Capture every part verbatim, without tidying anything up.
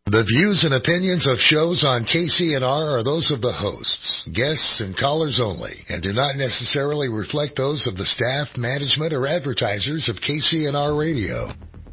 The views and opinions of shows on K C N R are those of the hosts, guests, and callers only, and do not necessarily reflect those of the staff, management, or advertisers of K C N R Radio.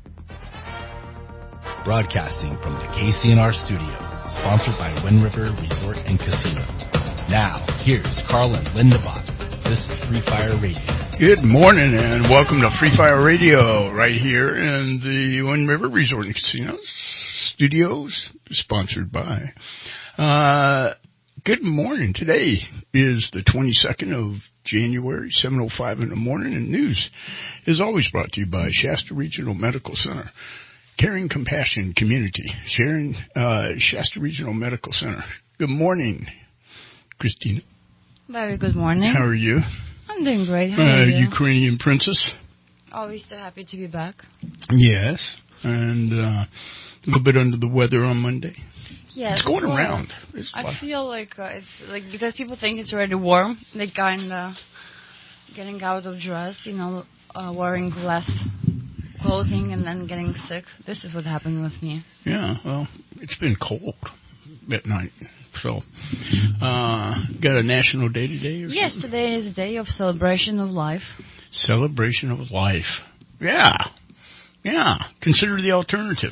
Broadcasting from the K C N R studio, sponsored by Wind River Resort and Casino. Now, here's Carl and Linda Bach. This is Free Fire Radio. Good morning and welcome to Free Fire Radio right here in the Wind River Resort and Casino studios, sponsored by. Uh, good morning. Today is the twenty-second of January, seven oh five in the morning, and news is always brought to you by Shasta Regional Medical Center. Caring Compassion Community, sharing uh, Shasta Regional Medical Center. Good morning, Christina. Very good morning. How are you? I'm doing great. How uh, are you? Ukrainian princess. Always so happy to be back. Yes, and uh, a little bit under the weather on Monday. Yeah, it's going well, around. It's I fun. feel like uh, it's like because people think it's already warm, they kind of getting out of dress, you know, uh, wearing less clothing and then getting sick. This is what happened with me. Yeah, well, it's been cold at night. So, uh, got a national day today? Or yes, something? Today is a day of celebration of life. Celebration of life. Yeah. Yeah. Consider the alternative.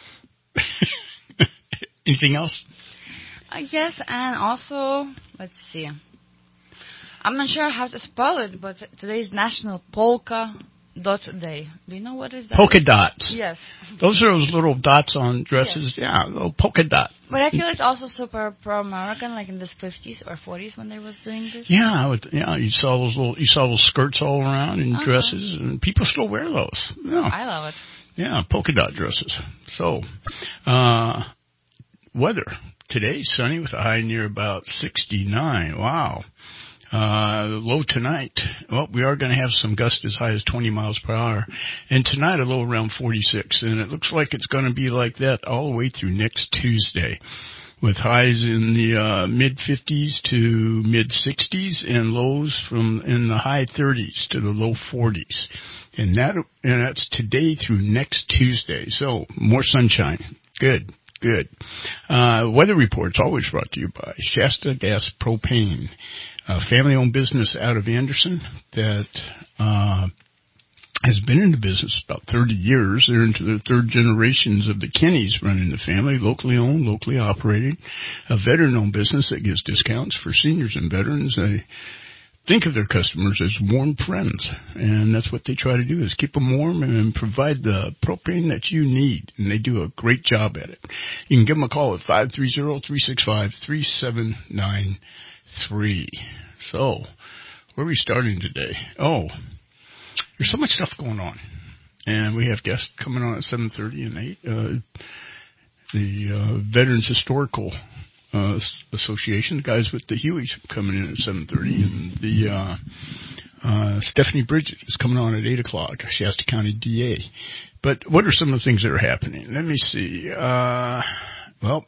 Anything else? I guess, and also, let's see. I'm not sure how to spell it, but today is National Polka Dot Day. Do you know what is that? Polka dots. Yes. Those are those little dots on dresses. Yes. Yeah, little polka dot. But I feel it's also super pro-American, like in the fifties or forties when they was doing this. Yeah, I would, yeah. You saw those little, you saw those skirts all around and uh-huh. dresses, and people still wear those. Yeah. I love it. Yeah, polka dot dresses. So, uh, weather today sunny with a high near about sixty-nine. Wow. Uh, low tonight. Well, we are going to have some gusts as high as twenty miles per hour. And tonight a low around forty-six. And it looks like it's going to be like that all the way through next Tuesday, with highs in the uh, mid-fifties to mid-sixties and lows from in the high thirties to the low forties. And that and that's today through next Tuesday. So more sunshine. Good. Good. Uh, weather reports always brought to you by Shasta Gas Propane, a family-owned business out of Anderson that uh, has been in the business about thirty years. They're into the third generations of the Kennys running the family, locally owned, locally operated, a veteran-owned business that gives discounts for seniors and veterans. They think of their customers as warm friends, and that's what they try to do, is keep them warm and provide the propane that you need, and they do a great job at it. You can give them a call at five three zero, three six five, three seven nine three. So, where are we starting today? Oh, there's so much stuff going on, and we have guests coming on at seven thirty and eight. Uh, the uh, Veterans Historical Uh, Association, the guys with the Hueys coming in at seven thirty, and the uh, uh, Stephanie Bridget is coming on at eight o'clock, Shasta County D A. But what are some of the things that are happening? Let me see. Uh, well,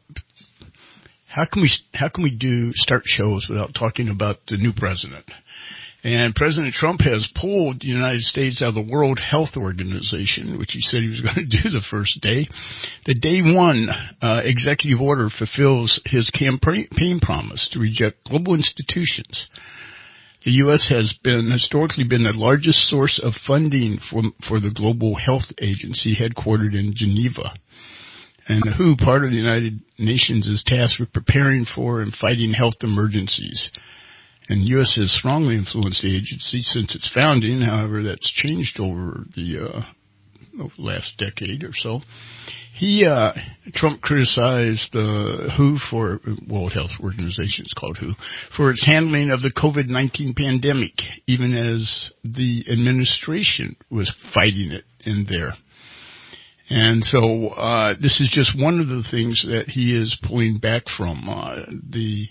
how can we how can we do start shows without talking about the new president? And President Trump has pulled the United States out of the World Health Organization, which he said he was going to do the first day. The day one uh, executive order fulfills his campaign promise to reject global institutions. The U S has been historically been the largest source of funding for, for the Global Health Agency headquartered in Geneva. And the W H O, part of the United Nations, is tasked with preparing for and fighting health emergencies. And the U S has strongly influenced the agency since its founding. However, that's changed over the uh, over the last decade or so. He, uh, Trump criticized the W H O for, World Health Organization, it's called W H O, for its handling of the COVID nineteen pandemic, even as the administration was fighting it in there. And so, uh, this is just one of the things that he is pulling back from. Uh, the,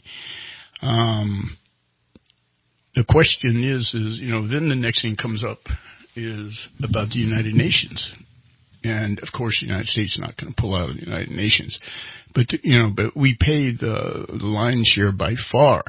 um, The question is, is, you know, then the next thing comes up is about the United Nations. And, of course, the United States is not going to pull out of the United Nations. But, you know, but we pay the, the lion's share by far,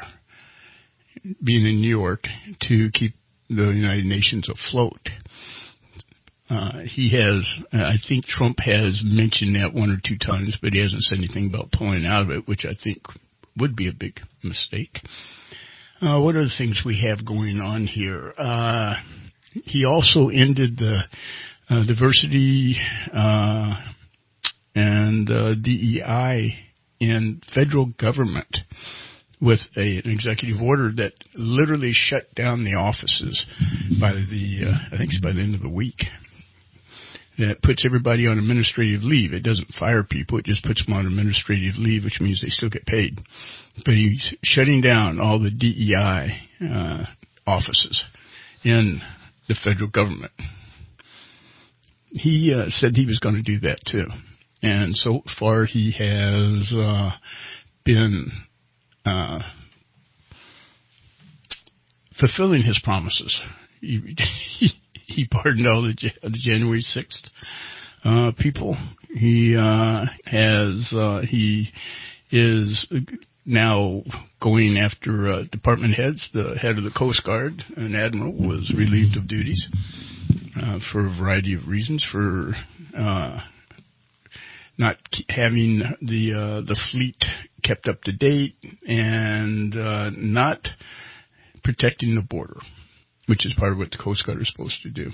being in New York, to keep the United Nations afloat. Uh, he has, I think Trump has mentioned that one or two times, but he hasn't said anything about pulling out of it, which I think would be a big mistake. Uh, what are the things we have going on here? Uh, he also ended the uh, diversity uh, and uh, D E I in federal government with a, an executive order that literally shut down the offices by the, uh, I think it's by the end of the week. That puts everybody on administrative leave. It doesn't fire people. It just puts them on administrative leave, which means they still get paid. But he's shutting down all the D E I uh, offices in the federal government. He uh, said he was going to do that too. And so far he has uh, been uh, fulfilling his promises. He, he, he pardoned all the, the January sixth uh, people. He uh, has uh, he is now going after uh, department heads. The head of the Coast Guard, an admiral, was relieved of duties uh, for a variety of reasons, for uh, not having the uh, the fleet kept up to date and uh, not protecting the border, which is part of what the Coast Guard is supposed to do.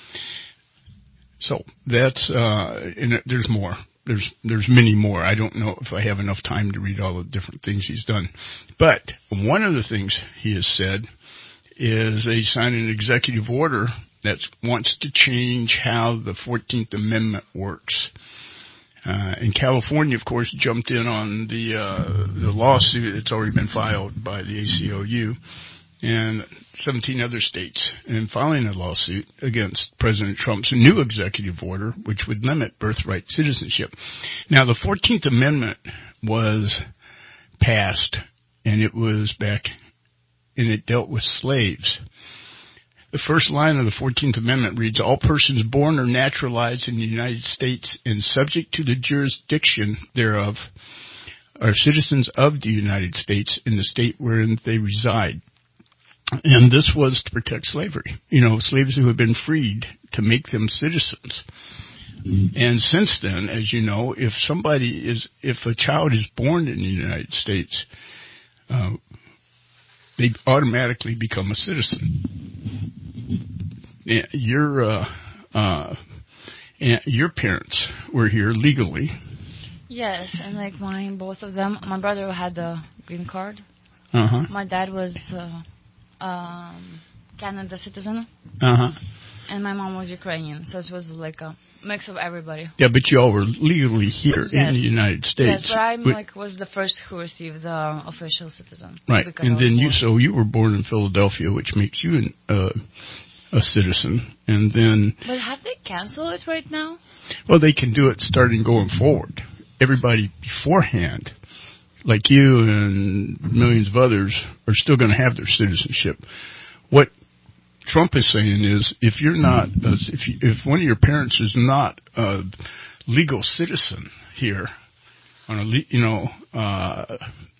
So that's uh, and there's more. There's there's many more. I don't know if I have enough time to read all the different things he's done. But one of the things he has said is they signed an executive order that wants to change how the fourteenth Amendment works. Uh, and California, of course, jumped in on the uh, the lawsuit that's already been filed by the A C L U and seventeen other states, in filing a lawsuit against President Trump's new executive order, which would limit birthright citizenship. Now, the fourteenth Amendment was passed, and it was back, and it dealt with slaves. The first line of the fourteenth Amendment reads, "All persons born or naturalized in the United States and subject to the jurisdiction thereof are citizens of the United States in the state wherein they reside." And this was to protect slavery. You know, slaves who had been freed to make them citizens. And since then, as you know, if somebody is, if a child is born in the United States, uh, they automatically become a citizen. Your uh, uh, your parents were here legally. Yes, and like mine, both of them. My brother had the green card. Uh-huh. My dad was uh, um, Canada citizen. Uh-huh. And my mom was Ukrainian, so it was like a mix of everybody. Yeah, but you all were legally here yes. in the United States. Yes, but I but, like was the first who received the official citizen. Right, and then you, so you were born in Philadelphia, which makes you an, uh, a citizen, and then. But have they canceled it right now? Well, they can do it starting going forward. Everybody beforehand, like you and millions of others, are still going to have their citizenship. What Trump is saying is, if you're not, if you, if one of your parents is not a legal citizen here, on a you know, uh,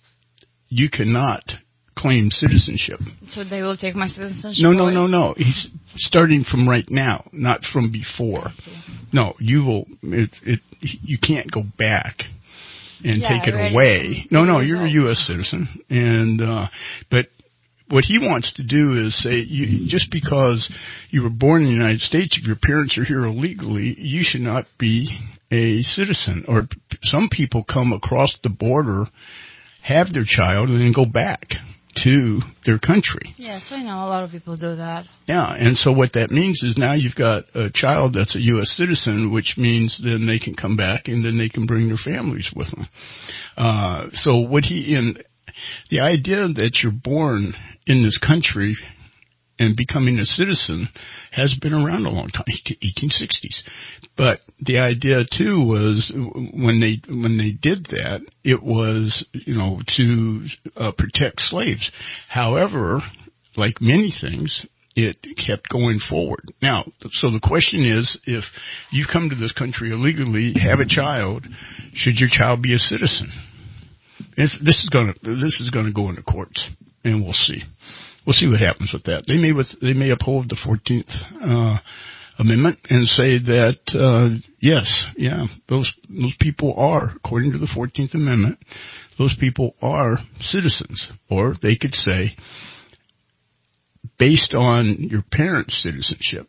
you cannot claim citizenship. So they will take my citizenship? No, no, no, no. He's starting from right now, not from before. No, you will. It, it, you can't go back and yeah, take it right. away. No, no, you're a U S citizen, and uh, but. What he wants to do is say, you, just because you were born in the United States, if your parents are here illegally, you should not be a citizen. Or some people come across the border, have their child, and then go back to their country. Yes, I know. A lot of people do that. Yeah, and so what that means is now you've got a child that's a U S citizen, which means then they can come back and then they can bring their families with them. Uh, so what he... in. The idea that you're born in this country and becoming a citizen has been around a long time, eighteen sixties. But the idea too was when they when they did that, it was you know to uh, protect slaves. However, like many things, it kept going forward. Now, so the question is, if you come to this country illegally, have a child, should your child be a citizen? This, this is going to this is going to go into courts, and we'll see. We'll see what happens with that. They may with they may uphold the fourteenth uh, Amendment and say that, uh, yes, yeah, those, those people are, according to the fourteenth Amendment, those people are citizens. Or they could say, based on your parents' citizenship.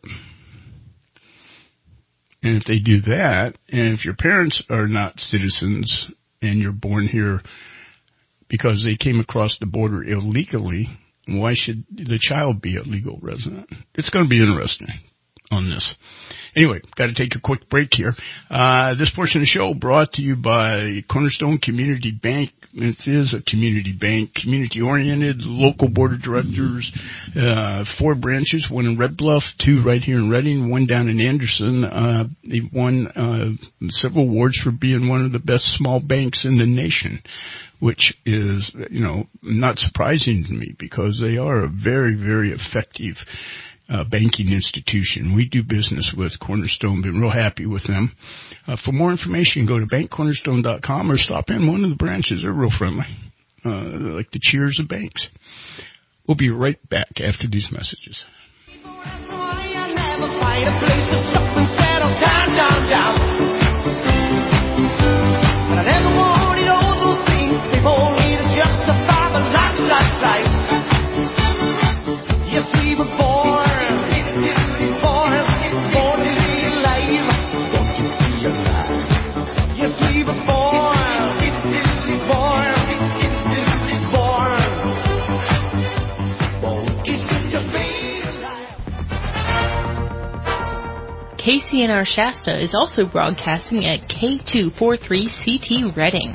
And if they do that, and if your parents are not citizens and you're born here because they came across the border illegally, why should the child be a legal resident? It's going to be interesting on this. Anyway, got to take a quick break here. Uh, this portion of the show brought to you by Cornerstone Community Bank. It is a community bank, community-oriented, local board of directors, uh, four branches, one in Red Bluff, two right here in Redding, one down in Anderson. Uh, they won uh, several awards for being one of the best small banks in the nation, which is, you know, not surprising to me because they are a very, very effective Uh, banking institution. We do business with Cornerstone. Been real happy with them. Uh, for more information, go to bank cornerstone dot com or stop in one of the branches. They're real friendly, uh, like the Cheers of banks. We'll be right back after these messages. K C N R Shasta is also broadcasting at K two forty-three C T Redding.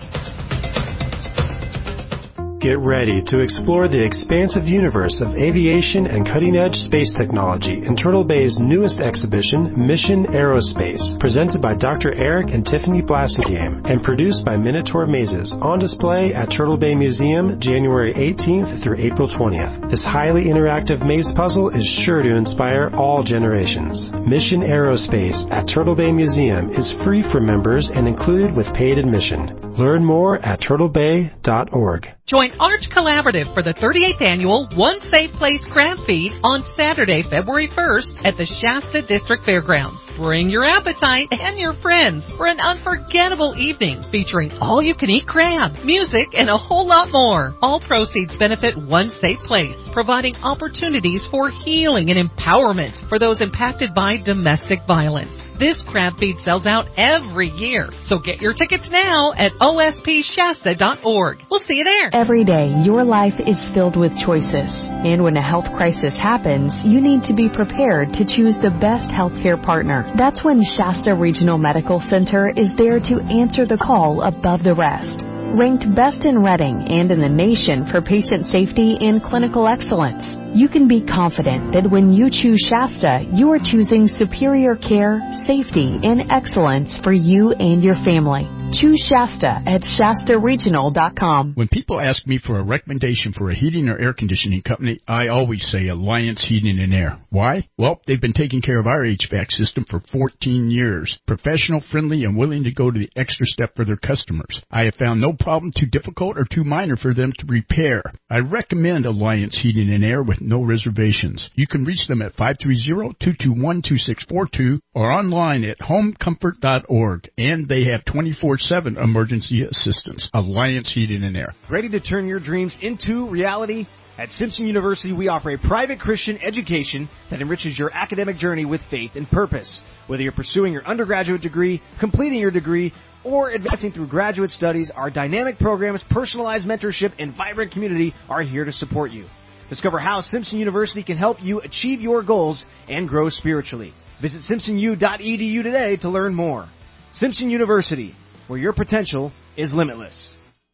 Get ready to explore the expansive universe of aviation and cutting-edge space technology in Turtle Bay's newest exhibition, Mission Aerospace, presented by Doctor Eric and Tiffany Blasingame and produced by Minotaur Mazes, on display at Turtle Bay Museum January eighteenth through April twentieth. This highly interactive maze puzzle is sure to inspire all generations. Mission Aerospace at Turtle Bay Museum is free for members and included with paid admission. Learn more at turtle bay dot org. Join Arch Collaborative for the thirty-eighth annual One Safe Place Crab Feed on Saturday, February first at the Shasta District Fairgrounds. Bring your appetite and your friends for an unforgettable evening featuring all-you-can-eat crab, music, and a whole lot more. All proceeds benefit One Safe Place, providing opportunities for healing and empowerment for those impacted by domestic violence. This crab feed sells out every year, so get your tickets now at O S P Shasta dot org. We'll see you there. Every day, your life is filled with choices. And when a health crisis happens, you need to be prepared to choose the best healthcare partner. That's when Shasta Regional Medical Center is there to answer the call above the rest. Ranked best in Redding and in the nation for patient safety and clinical excellence, you can be confident that when you choose Shasta, you are choosing superior care, safety, and excellence for you and your family. Choose Shasta at Shasta Regional dot com. When people ask me for a recommendation for a heating or air conditioning company, I always say Alliance Heating and Air. Why? Well, they've been taking care of our H V A C system for fourteen years. Professional, friendly, and willing to go to the extra step for their customers. I have found no problem too difficult or too minor for them to repair. I recommend Alliance Heating and Air with no reservations. You can reach them at five three zero, two two one, two six four two or online at home comfort dot org. And they have twenty-four seven emergency assistance. Alliance Heating and Air. Ready to turn your dreams into reality? At Simpson University, we offer a private Christian education that enriches your academic journey with faith and purpose. Whether you're pursuing your undergraduate degree, completing your degree, or advancing through graduate studies, our dynamic programs, personalized mentorship, and vibrant community are here to support you. Discover how Simpson University can help you achieve your goals and grow spiritually. Visit simpson u dot e d u today to learn more. Simpson University, where your potential is limitless.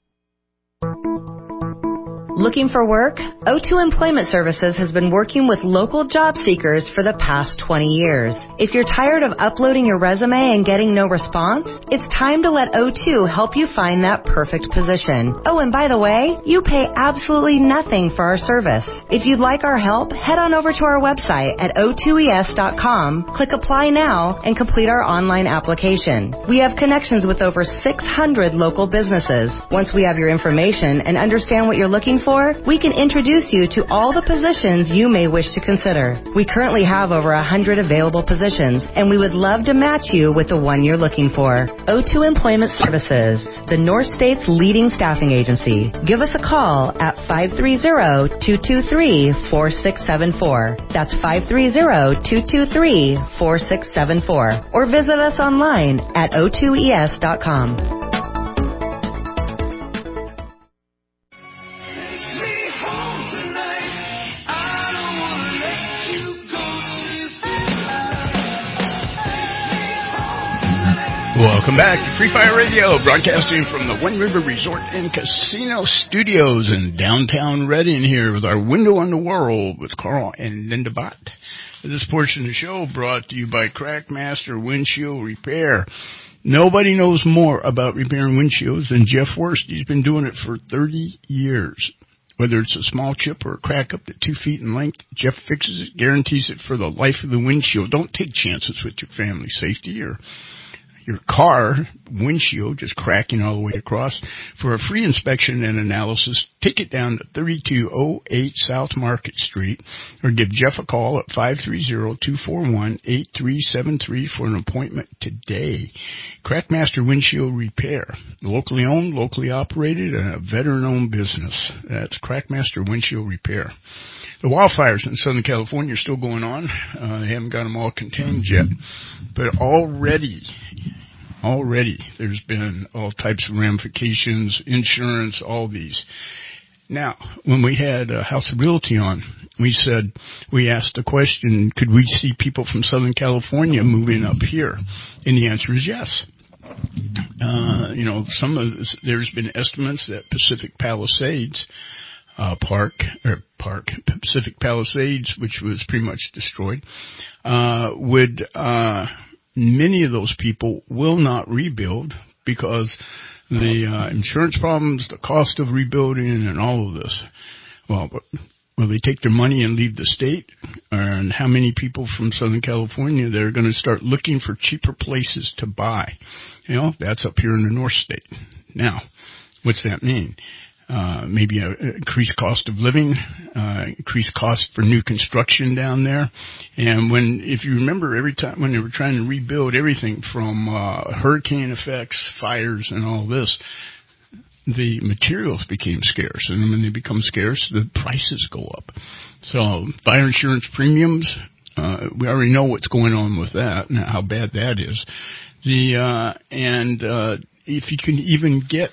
Looking for work? O two Employment Services has been working with local job seekers for the past twenty years. If you're tired of uploading your resume and getting no response, it's time to let O two help you find that perfect position. Oh, and by the way, you pay absolutely nothing for our service. If you'd like our help, head on over to our website at o two e s dot com, click Apply Now, and complete our online application. We have connections with over six hundred local businesses. Once we have your information and understand what you're looking for, for, we can introduce you to all the positions you may wish to consider. We currently have over one hundred available positions, and we would love to match you with the one you're looking for. O two Employment Services, the North State's leading staffing agency. Give us a call at five three zero, two two three, four six seven four. That's five three zero, two two three, four six seven four. Or visit us online at o two e s dot com. Welcome back to Free Fire Radio, broadcasting from the Wind River Resort and Casino Studios in downtown Redding here with our Window on the World with Carl and Linda Bott. This portion of the show brought to you by Crackmaster Windshield Repair. Nobody knows more about repairing windshields than Jeff Worst. He's been doing it for thirty years. Whether it's a small chip or a crack up to two feet in length, Jeff fixes it, guarantees it for the life of the windshield. Don't take chances with your family safety or your car windshield just cracking all the way across. For a free inspection and analysis, take it down to thirty-two oh eight South Market Street or give Jeff a call at five three zero, two four one, eight three seven three for an appointment today. Crackmaster Windshield Repair, locally owned, locally operated, and a veteran-owned business. That's Crackmaster Windshield Repair. The wildfires in Southern California are still going on. Uh, they haven't got them all contained yet. But already, already there's been all types of ramifications, insurance, all these. Now, when we had uh, House of Realty on, we said, we asked the question, could we see people from Southern California moving up here? And the answer is yes. Uh, you know, some of this, there's been estimates that Pacific Palisades Uh, park, or park, Pacific Palisades, which was pretty much destroyed, uh, would, uh, many of those people will not rebuild because the, uh, insurance problems, the cost of rebuilding and all of this. Well, will they take their money and leave the state? And how many people from Southern California, they're going to start looking for cheaper places to buy? You know, that's up here in the North State. Now, what's that mean? Uh, maybe an increased cost of living, uh, increased cost for new construction down there. And when, if you remember, every time when they were trying to rebuild everything from, uh, hurricane effects, fires, and all this, the materials became scarce. And when they become scarce, the prices go up. So fire insurance premiums, uh, we already know what's going on with that and how bad that is. The, uh, and, uh, if you can even get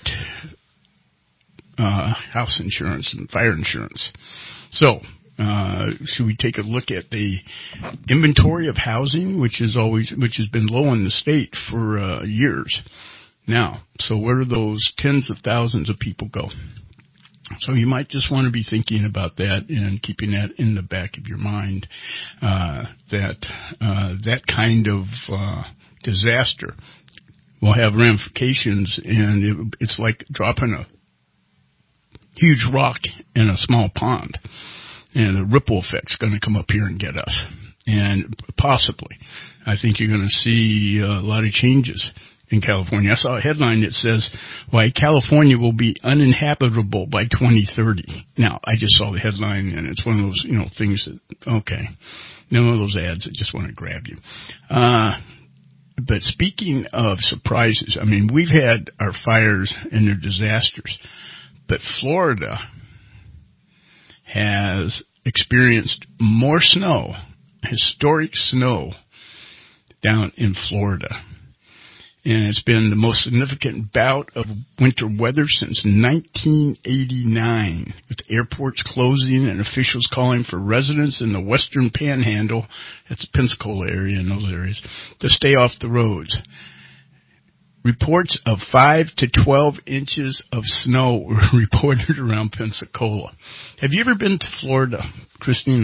Uh, house insurance and fire insurance. So, uh, should we take a look at the inventory of housing, which is always, which has been low in the state for, uh, years now? So where do those tens of thousands of people go? So you might just want to be thinking about that and keeping that in the back of your mind, uh, that, uh, that kind of, uh, disaster will have ramifications, and it, it's like dropping a huge rock in a small pond, and the ripple effect's going to come up here and get us. And possibly, I think you're going to see a lot of changes in California. I saw a headline that says, why California will be uninhabitable by twenty thirty. Now, I just saw the headline, and it's one of those, you know, things that, okay, one of those ads that just want to grab you. Uh, but speaking of surprises, I mean, we've had our fires and their disasters, but Florida has experienced more snow, historic snow, down in Florida. And it's been the most significant bout of winter weather since nineteen eighty-nine, with airports closing and officials calling for residents in the western panhandle, that's the Pensacola area and those areas, to stay off the roads. Reports of five to twelve inches of snow were reported around Pensacola. Have you ever been to Florida, Christina?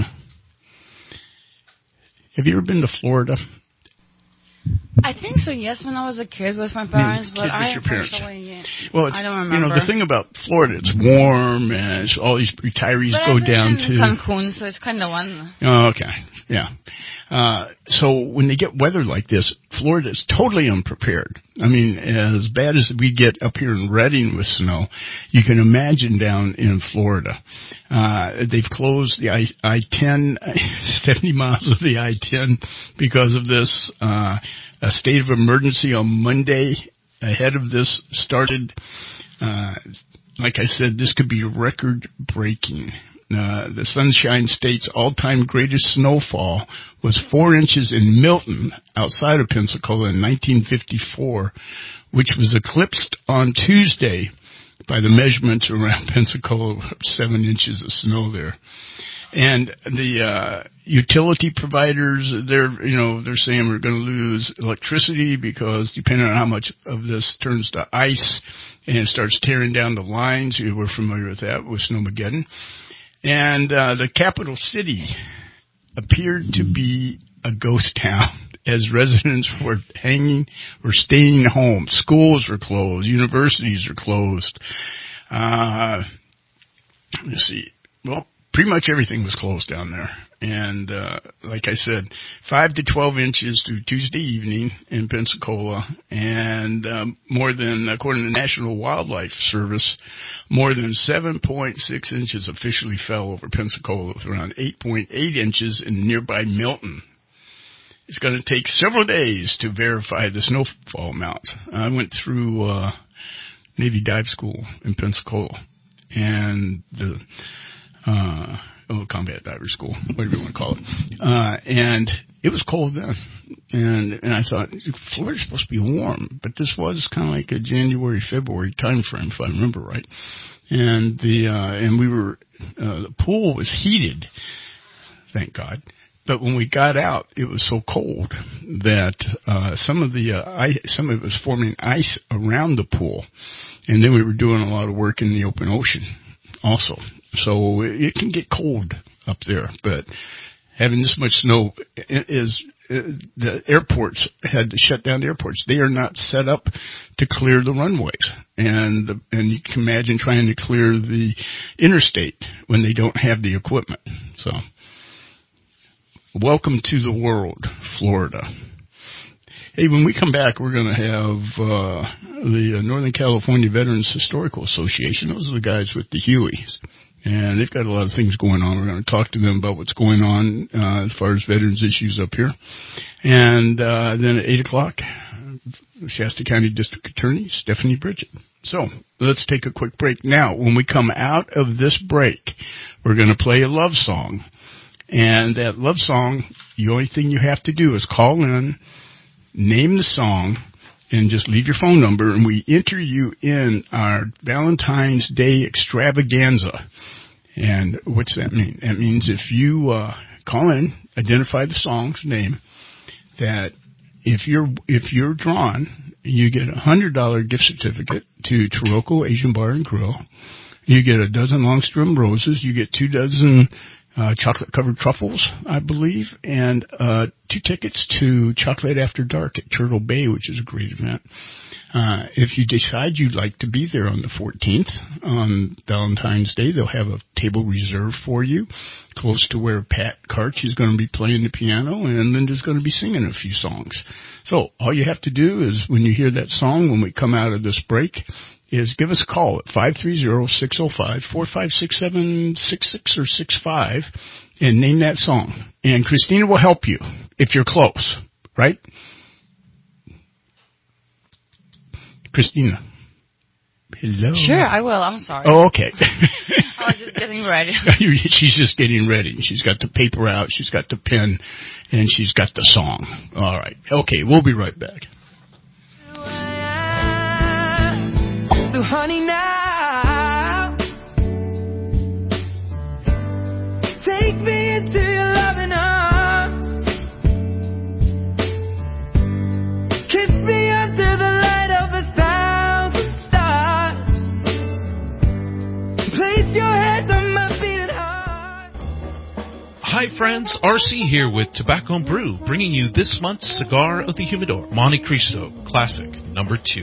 Have you ever been to Florida? I think so, yes, when I was a kid with my parents, yeah, but I your parents. actually, well, it's, I don't remember. You know, the thing about Florida, it's warm, and it's, all these retirees but go I've been down in to Cancun, so it's kind of one. Oh, okay, yeah. Uh, so when they get weather like this, Florida is totally unprepared. I mean, as bad as we get up here in Redding with snow, you can imagine down in Florida. Uh, they've closed the I ten, seventy miles of the I ten because of this. Uh, a state of emergency on Monday ahead of this started. Uh, like I said, this could be record-breaking. Uh, the Sunshine State's all-time greatest snowfall was four inches in Milton, outside of Pensacola, in nineteen fifty-four, which was eclipsed on Tuesday by the measurements around Pensacola, seven inches of snow there. And the uh, utility providers, they're you know they're saying we're going to lose electricity because depending on how much of this turns to ice and it starts tearing down the lines. You were familiar with that with Snowmageddon. And uh, the capital city appeared to be a ghost town as residents were hanging or staying home. Schools were closed. Universities are closed. Uh, let's see. Well, pretty much everything was closed down there. And uh, like I said, five to twelve inches through Tuesday evening in Pensacola, and um, more than, according to the National Wildlife Service, more than seven point six inches officially fell over Pensacola, with around eight point eight inches in nearby Milton. It's going to take several days to verify the snowfall amounts. I went through uh, Navy dive school in Pensacola, and the uh, oh, combat diver school, whatever you want to call it. Uh, and it was cold then. And, and I thought, Florida's supposed to be warm, but this was kind of like a January, February time frame, if I remember right. And the, uh, and we were, uh, the pool was heated, thank God. But when we got out, it was so cold that, uh, some of the, uh, ice, some of it was forming ice around the pool. And then we were doing a lot of work in the open ocean also. So it can get cold up there, but having this much snow is, the airports had to shut down the airports. They are not set up to clear the runways. And, the, and you can imagine trying to clear the interstate when they don't have the equipment. So welcome to the world, Florida. Hey, when we come back, we're going to have uh, the Northern California Veterans Historical Association. Those are the guys with the Hueys. And they've got a lot of things going on. We're going to talk to them about what's going on uh, as far as veterans issues up here. And uh, then at eight o'clock, Shasta County District Attorney Stephanie Bridget. So let's take a quick break. Now, when we come out of this break, we're going to play a love song. And that love song, the only thing you have to do is call in, name the song, and just leave your phone number, and we enter you in our Valentine's Day extravaganza. And what's that mean? That means if you uh, call in, identify the song's name, that if you're if you're drawn, you get a one hundred dollars gift certificate to Taroko Asian Bar and Grill. You get a dozen long-stem roses. You get two dozen Uh, chocolate-covered truffles, I believe, and uh, two tickets to Chocolate After Dark at Turtle Bay, which is a great event. Uh, if you decide you'd like to be there on the fourteenth, on Valentine's Day, they'll have a table reserved for you close to where Pat Karch is going to be playing the piano, and Linda's going to be singing a few songs. So all you have to do is, when you hear that song, when we come out of this break, is give us a call at five three zero, six zero five, four five six seven, six six or six five and name that song. And Christina will help you if you're close, right? Christina. Hello. Sure, I will. I'm sorry. Oh, okay. I was just getting ready. She's just getting ready. She's got the paper out, she's got the pen, and she's got the song. All right. Okay, we'll be right back. So honey, now take me into your loving arms, kiss me under the light of a thousand stars, place your head on my beating heart. Hi friends, R C here with Tobacco and Brew, bringing you this month's Cigar of the Humidor, Monte Cristo Classic number two.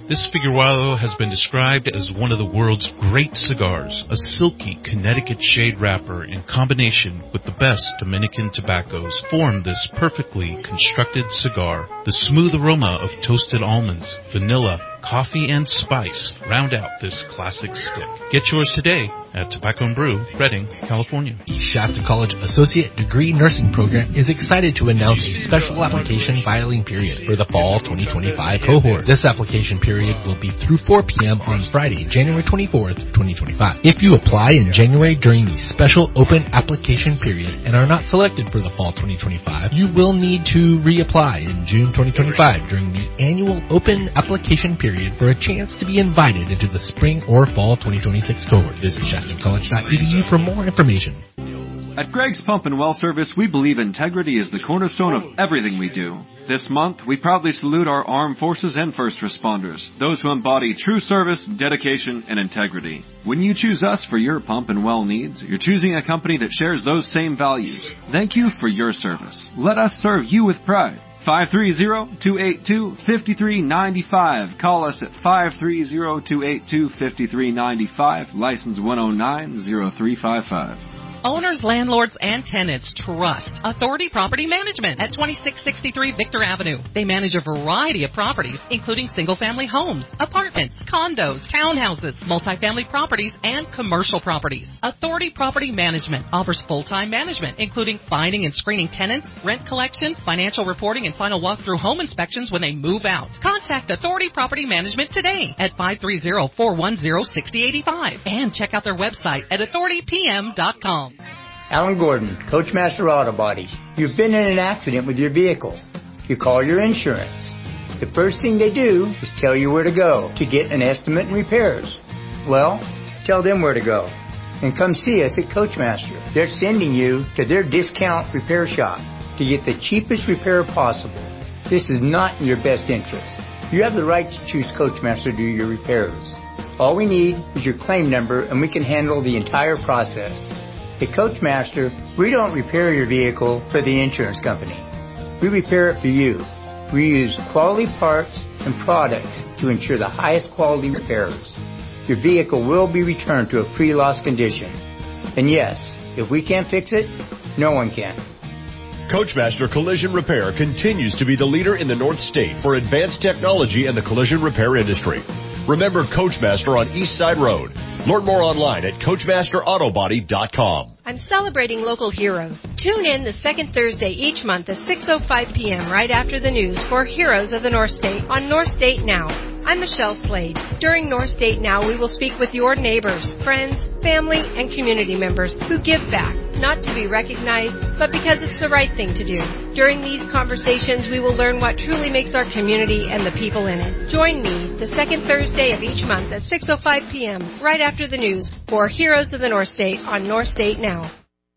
This Figueroa has been described as one of the world's great cigars, a silky Connecticut shade wrapper in combination with the best Dominican tobaccos form this perfectly constructed cigar. The smooth aroma of toasted almonds, vanilla, coffee, and spice round out this classic stick. Get yours today at Tobacco and Brew, Redding, California. The Shasta College Associate Degree Nursing Program is excited to announce a special application filing period for the fall twenty twenty-five cohort. This application period will be through four p.m. on Friday, January twenty-fourth, twenty twenty-five. If you apply in January during the special open application period and are not selected for the fall twenty twenty-five, you will need to reapply in June twenty twenty-five during the annual open application period for a chance to be invited into the spring or fall twenty twenty-six cohort. Visit shasta college dot e d u for more information. At Greg's Pump and Well Service, we believe integrity is the cornerstone of everything we do. This month, we proudly salute our armed forces and first responders, those who embody true service, dedication, and integrity. When you choose us for your pump and well needs, you're choosing a company that shares those same values. Thank you for your service. Let us serve you with pride. five three zero, two eight two, five three nine five. Call us at five three zero, two eight two, five three nine five. License one oh nine, oh three five five. Owners, landlords, and tenants trust Authority Property Management at twenty-six sixty-three Victor Avenue. They manage a variety of properties, including single-family homes, apartments, condos, townhouses, multifamily properties, and commercial properties. Authority Property Management offers full-time management, including finding and screening tenants, rent collection, financial reporting, and final walkthrough home inspections when they move out. Contact Authority Property Management today at five three zero, four one zero, six zero eight five and check out their website at authority p m dot com. Alan Gordon, Coachmaster Auto Body. You've been in an accident with your vehicle. You call your insurance. The first thing they do is tell you where to go to get an estimate and repairs. Well, tell them where to go. And come see us at Coachmaster. They're sending you to their discount repair shop to get the cheapest repair possible. This is not in your best interest. You have the right to choose Coachmaster to do your repairs. All we need is your claim number and we can handle the entire process. At Coachmaster, we don't repair your vehicle for the insurance company. We repair it for you. We use quality parts and products to ensure the highest quality repairs. Your vehicle will be returned to a pre-loss condition. And yes, if we can't fix it, no one can. Coachmaster Collision Repair continues to be the leader in the North State for advanced technology in the collision repair industry. Remember Coachmaster on East Side Road. Learn more online at coachmaster auto body dot com. I'm celebrating local heroes. Tune in the second Thursday each month at six oh five p.m. right after the news for Heroes of the North State on North State Now. I'm Michelle Slade. During North State Now, we will speak with your neighbors, friends, family, and community members who give back, not to be recognized, but because it's the right thing to do. During these conversations, we will learn what truly makes our community and the people in it. Join me the second Thursday of each month at six oh five p.m. right after the news for Heroes of the North State on North State Now.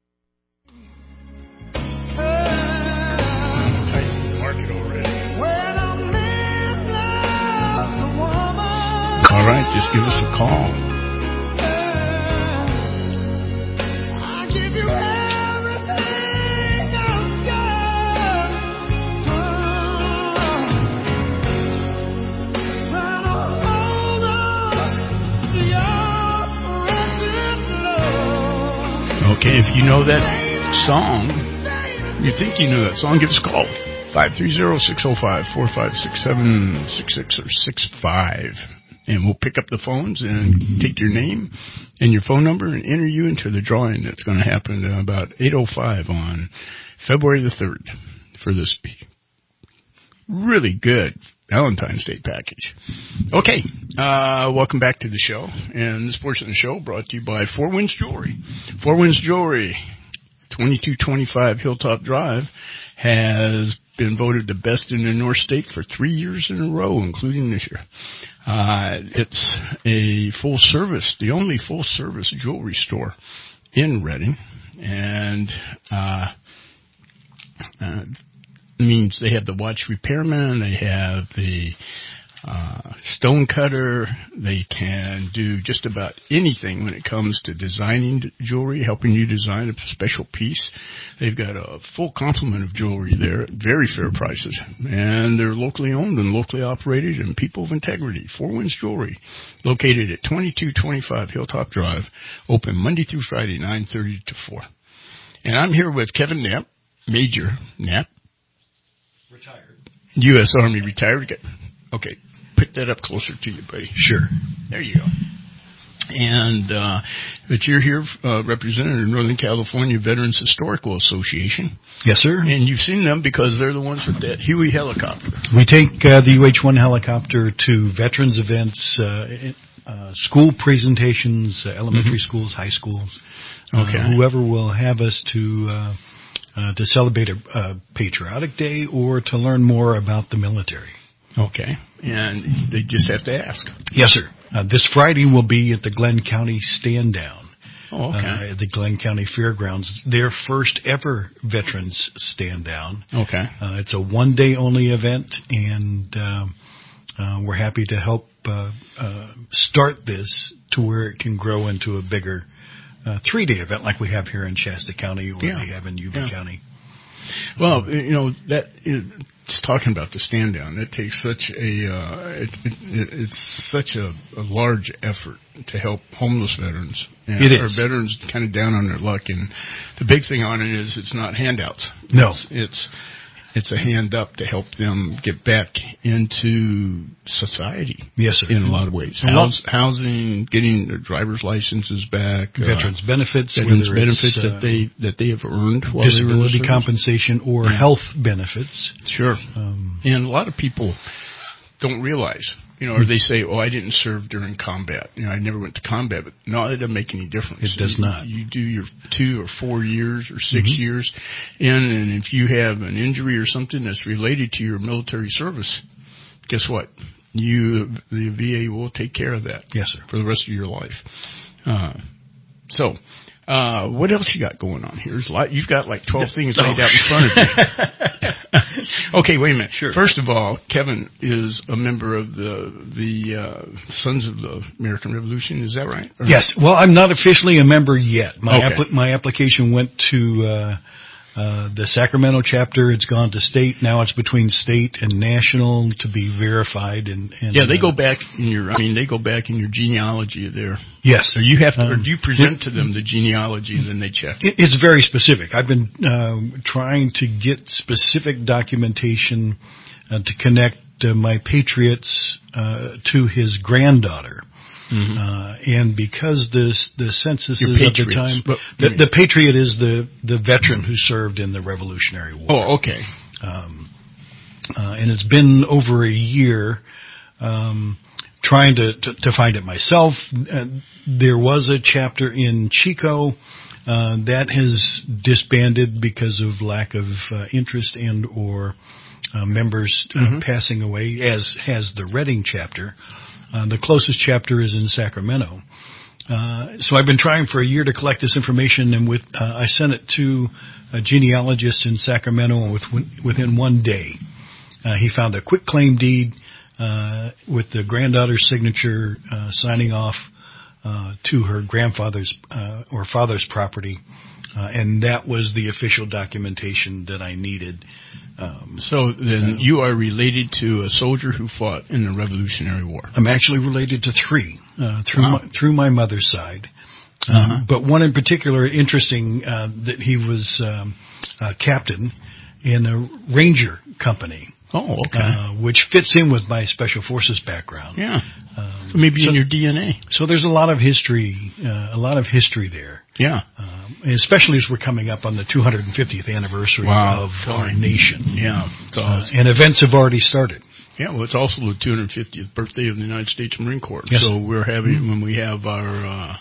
All right, just give us a call. Okay, if you know that song, you think you know that song, give us a call. five three zero, six oh five, four five six seven, six six or six five. And we'll pick up the phones and take your name and your phone number and enter you into the drawing that's going to happen at about eight oh five on February the third for this really good Valentine's Day package. Okay, uh, welcome back to the show. And this portion of the show brought to you by Four Winds Jewelry. Four Winds Jewelry, twenty-two twenty-five Hilltop Drive, has been voted the best in the North State for three years in a row, including this year. Uh, it's a full service, the only full service jewelry store in Redding. And, uh, uh, means they have the watch repairman, they have the uh, stone cutter. They can do just about anything when it comes to designing jewelry, helping you design a special piece. They've got a full complement of jewelry there at very fair prices. And they're locally owned and locally operated and people of integrity. Four Winds Jewelry, located at twenty-two twenty-five Hilltop Drive, open Monday through Friday, nine thirty to four. And I'm here with Kevin Knapp, Major Knapp. Retired. U S Army retired. Okay, put that up closer to you, buddy. Sure. There you go. And, uh, but you're here, uh, representing the Northern California Veterans Historical Association. Yes, sir. And you've seen them because they're the ones with that Huey helicopter. We take uh, the U H one helicopter to veterans events, uh, uh, school presentations, uh, elementary mm-hmm. schools, high schools. Okay. Uh, whoever will have us to, uh, uh, to celebrate a, a patriotic day or to learn more about the military. Okay. And they just have to ask. Yes, sir. Uh, this Friday will be at the Glenn County Stand Down. Oh, okay. Uh, at the Glenn County Fairgrounds. Their first ever Veterans Stand Down. Okay. Uh, it's a one day only event, and uh, uh, we're happy to help uh, uh, start this to where it can grow into a bigger uh, three day event like we have here in Shasta County or yeah. they have in Yuba yeah. County. Well, you know, that is, just talking about the stand down, it takes such a, uh, it, it, it's such a, a large effort to help homeless veterans. And it is. Or veterans kind of down on their luck. And the big thing on it is it's not handouts. No. It's, it's, it's a hand up to help them get back into society. Yes, sir. In a lot of ways. House, housing, getting their driver's licenses back. Veterans uh, benefits. Veterans benefits uh, that they, that they have earned while disability they were compensation or yeah. health benefits. Sure. Um, and a lot of people don't realize, you know, or they say, oh, I didn't serve during combat. You know, I never went to combat. But no, it doesn't make any difference. It does you, not. You do your two or four years or six mm-hmm. years in, and if you have an injury or something that's related to your military service, guess what? You, the V A will take care of that. Yes, sir. For the rest of your life. Uh, so, uh, what else you got going on here? There's a lot, you've got like twelve things laid out in front of you. Okay, wait a minute. Sure. First of all, Kevin is a member of the the uh, Sons of the American Revolution. Is that right? Or yes. Well, I'm not officially a member yet. My okay. appli- my application went to uh, uh, the Sacramento chapter. It's gone to state. Now it's between state and national to be verified. And, and yeah, they uh, go back in your. I mean, they go back in your genealogy there. Yes. So you have to, um, or do you present it, to them the genealogy and then they check? It, it's very specific. I've been uh, trying to get specific documentation uh, to connect uh, my Patriots uh, to his granddaughter. Mm-hmm. Uh, and because the the census Your is Patriots. at the time, but, the, the Patriot is the, the veteran who served in the Revolutionary War. Oh, okay. Um, uh, and it's been over a year um, trying to, to, to find it myself. Uh, there was a chapter in Chico uh, that has disbanded because of lack of uh, interest and or uh, members uh, mm-hmm. passing away, as has the Redding chapter. Uh, the closest chapter is in Sacramento. Uh, so I've been trying for a year to collect this information, and with uh, I sent it to a genealogist in Sacramento, and with, within one day, uh, he found a quick claim deed uh, with the granddaughter's signature uh, signing off uh, to her grandfather's uh, or father's property, uh, and that was the official documentation that I needed. Um, so then uh, you are related to a soldier who fought in the Revolutionary War. I'm actually related to three uh, through wow. my, through my mother's side. Um, uh-huh. But one in particular, interesting, uh, that he was um, uh, captain in a ranger company. Oh, okay. Uh, which fits in with my special forces background. Yeah. Um, so maybe so, in your D N A. So there's a lot of history, uh, a lot of history there. Yeah. Um, especially as we're coming up on the two hundred fiftieth anniversary wow. of our nation. Yeah. Uh, and events have already started. Yeah, well, it's also the two hundred fiftieth birthday of the United States Marine Corps. Yes. So we're having, mm-hmm. when we have our, uh,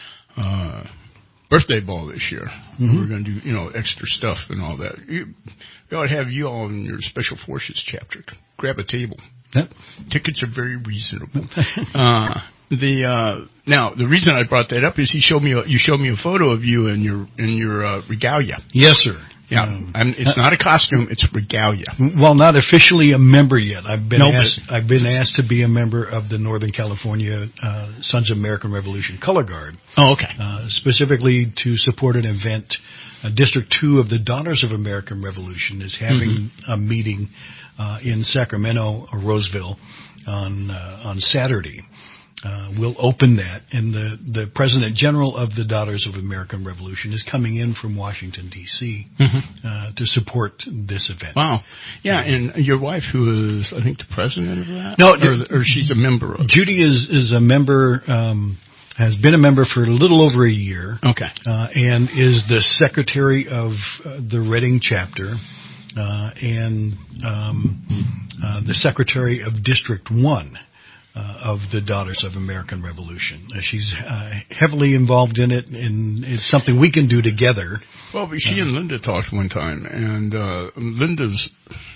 uh, birthday ball this year, mm-hmm. we're going to do, you know, extra stuff and all that. You, we ought to have you all in your Special Forces chapter. Grab a table. Yep. Tickets are very reasonable. uh, the, uh, now, the reason I brought that up is he showed me, a, you showed me a photo of you in your, in your, uh, regalia. Yes, sir. Yeah, Um, I'm, it's not a costume; it's regalia. Well, not officially a member yet. I've been No, asked. I've been asked to be a member of the Northern California uh, Sons of American Revolution Color Guard. Oh, okay. Uh, specifically to support an event. Uh, District Two of the Daughters of American Revolution is having mm-hmm. a meeting uh, in Sacramento or Roseville on uh, on Saturday. Uh, we'll open that, and the, the President General of the Daughters of American Revolution is coming in from Washington, D C Mm-hmm. uh, to support this event. Wow. Yeah, and your wife, who is, I think, the president of that? No, or, or she's a member of Judy is, is a member, um, has been a member for a little over a year. Okay. Uh, and is the secretary of uh, the Reading chapter uh, and um, uh, the secretary of District one. Uh, of the Daughters of American Revolution. Uh, she's uh, heavily involved in it, and it's something we can do together. Well, but she uh, and Linda talked one time, and uh, Linda's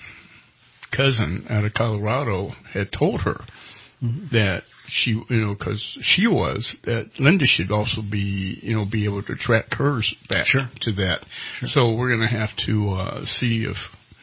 cousin out of Colorado had told her mm-hmm. that she, you know, because she was, that Linda should also be, you know, be able to track hers back sure. to that. Sure. So we're going to have to uh, see if,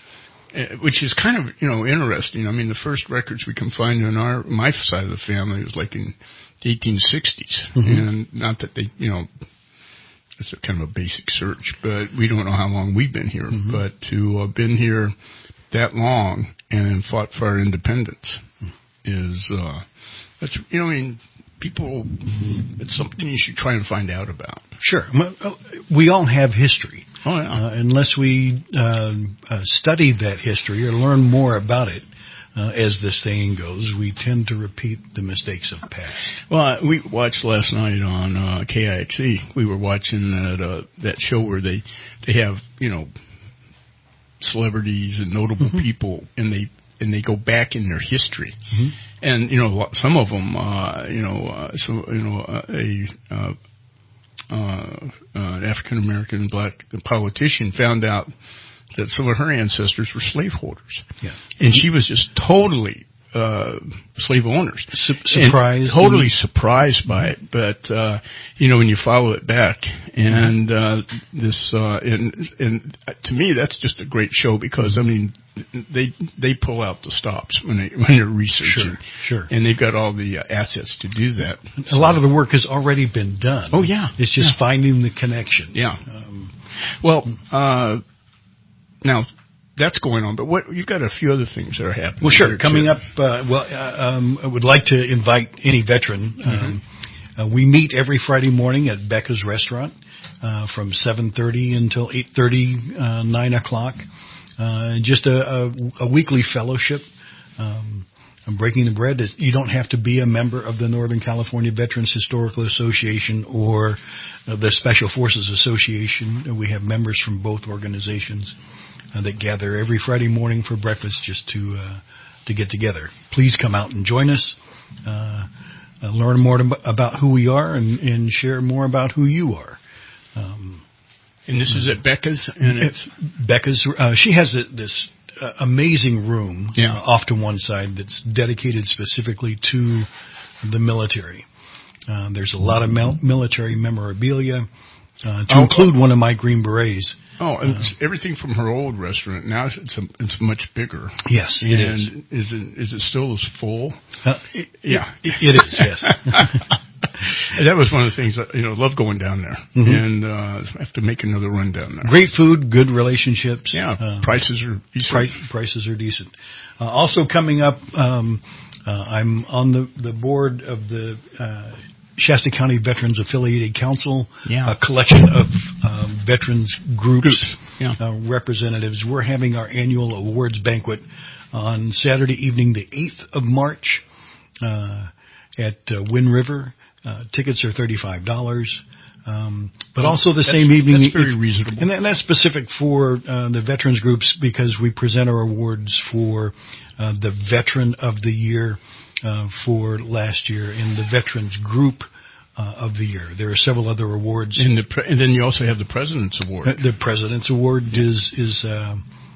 which is kind of, you know, interesting. I mean, the first records we can find on our my side of the family was like in the eighteen sixties. Mm-hmm. And not that they, you know, it's a kind of a basic search, but we don't know how long we've been here. Mm-hmm. But to have uh, been here that long and fought for our independence is, uh, that's, you know, I mean, people, it's something you should try and find out about. Sure. We all have history. Oh, yeah. Uh, unless we uh, uh, study that history or learn more about it, uh, as the saying goes, we tend to repeat the mistakes of the past. Well, we watched last night on uh, K I X E. We were watching that uh, that show where they they have, you know, celebrities and notable mm-hmm. people, and they and they go back in their history. Mm-hmm. And you know, some of them, uh, you know, uh, so you know, uh, a uh, Uh, uh, an African-American black politician found out that some of her ancestors were slaveholders. Yeah. And she was just totally uh, slave owners. Su- surprised. Totally surprised by it. But, uh, you know, when you follow it back, and uh, this, uh, and, and to me, that's just a great show because, I mean, they they pull out the stops when they when they're researching. Sure, sure. And they've got all the uh, assets to do that. A lot of the work has already been done. Oh, yeah. It's just yeah. finding the connection. Yeah. Um, well, uh, now, that's going on, but what you've got a few other things that are happening. Well, sure. Coming too. up, uh, well, uh, um, I would like to invite any veteran. Mm-hmm. Um, uh, we meet every Friday morning at Becca's Restaurant uh, from seven thirty until eight thirty, uh, nine o'clock. Uh, just a, a, a weekly fellowship. Um, Breaking the Bread is you don't have to be a member of the Northern California Veterans Historical Association or uh, the Special Forces Association. We have members from both organizations uh, that gather every Friday morning for breakfast just to uh, to get together. Please come out and join us. Uh, uh, learn more about who we are and, and share more about who you are. Um, and this is at Becca's, and it's Becca's. Uh, she has a, this uh, amazing room yeah. uh, off to one side that's dedicated specifically to the military. Uh, there's a lot of mil- military memorabilia, uh, to oh, include oh. one of my Green Berets. Oh, and it's everything from her old restaurant. Now it's a, it's much bigger. Yes, it and is. Is it is it still as full? Uh, it, yeah, it, it is. Yes. That was one of the things that, you know, love going down there, mm-hmm. and uh, I have to make another run down there. Great food, good relationships. Yeah, uh, prices are decent. Pri- prices are decent. Uh, also coming up, um, uh, I'm on the the board of the uh, Shasta County Veterans Affiliated Council, yeah. a collection of um, veterans groups, groups. Yeah. Uh, representatives. We're having our annual awards banquet on Saturday evening, the eighth of March, uh, at uh, Wind River. Uh, tickets are thirty-five dollars. Um, but also the that's, same evening. That's very reasonable. And, that, and that's specific for uh, the veterans groups because we present our awards for uh, the Veteran of the Year uh, for last year and the Veterans Group uh, of the Year. There are several other awards. And, the pre- and then you also have the President's Award. Uh, the President's Award yeah. is... is uh,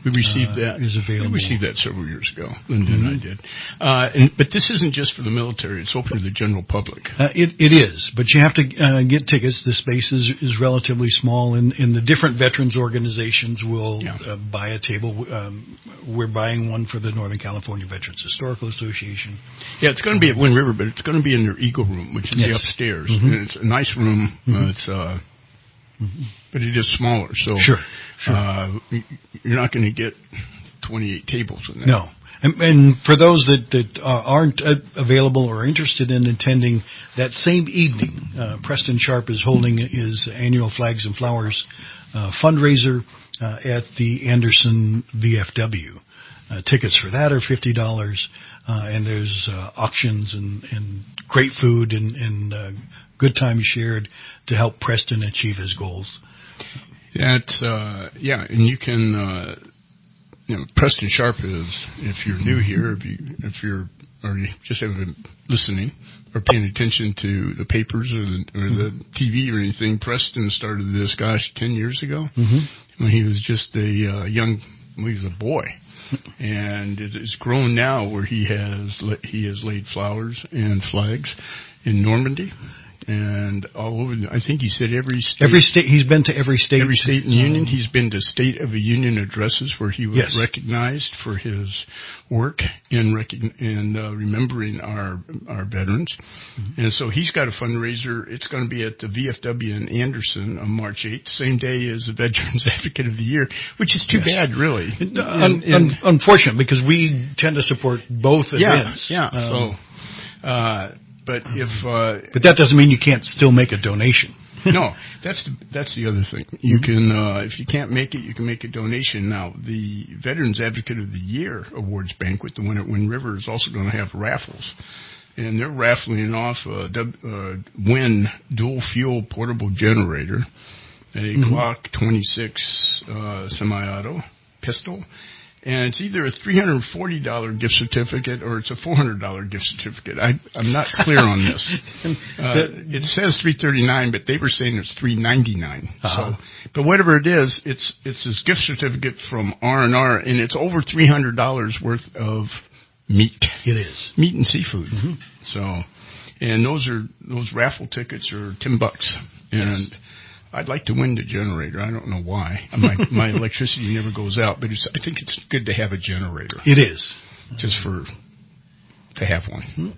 We received uh, that. is available. We received that several years ago. Linda Mm-hmm. and I did. Uh, and, but this isn't just for the military. It's open to the general public. Uh, it, it is, but you have to uh, get tickets. The space is, is relatively small, and, and the different veterans organizations will Yeah. uh, buy a table. Um, we're buying one for the Northern California Veterans Historical Association. Yeah, it's going to be at Wind River, but it's going to be in their Eagle Room, which is Yes. the upstairs. Mm-hmm. And it's a nice room. Mm-hmm. Uh, it's uh, mm-hmm. But it is smaller, so Sure, sure. Uh, you're not going to get twenty-eight tables in there. No. And, and for those that, that uh, aren't uh, available or interested in attending, that same evening, uh, Preston Sharp is holding his annual Flags and Flowers uh, fundraiser uh, at the Anderson V F W. Uh, tickets for that are fifty dollars, uh, and there's uh, auctions and, and great food and, and uh, good time shared to help Preston achieve his goals. Yeah, it's, uh, yeah, and you can, uh, you know, Preston Sharp is, if you're new here, if you, if you're, or you just haven't been listening or paying attention to the papers or the, or the T V or anything, Preston started this, gosh, ten years ago Mm-hmm. when he was just a uh, young, well, he was a boy. And it has grown now where he has, he has laid flowers and flags in Normandy. And all over, I think he said every state. Every state, he's been to every state. Every state in the union. Um, He's been to State of the Union addresses where he was Yes. recognized for his work in recogn- in uh, remembering our our veterans. Mm-hmm. And so he's got a fundraiser. It's going to be at the V F W in Anderson on March eighth, same day as the Veterans Advocate of the Year, which is too Yes. bad, really. Un- un- un- unfortunate, because we tend to support both yeah, events. yeah. Um, so, uh, but if uh, but that doesn't mean you can't still make a donation. no, that's the, that's the other thing. You can, uh, if you can't make it, you can make a donation. Now, the Veterans Advocate of the Year Awards Banquet, the one at Wind River, is also going to have raffles. And they're raffling off a uh, Win dual fuel portable generator, a mm-hmm. Glock twenty-six uh, semi-auto pistol, and it's either a three hundred forty dollars gift certificate or it's a four hundred dollars gift certificate. I, I'm not clear on this. Uh, it says three hundred thirty-nine dollars, but they were saying it's three hundred ninety-nine dollars. Uh-huh. So, but whatever it is, it's it's this gift certificate from R and R, and it's over three hundred dollars worth of meat. It is meat and seafood. Mm-hmm. So, and those are those raffle tickets are ten bucks, and. Yes. I'd like to win the generator. I don't know why. My my electricity never goes out, but it's, I think it's good to have a generator. It is. Just for, to have one.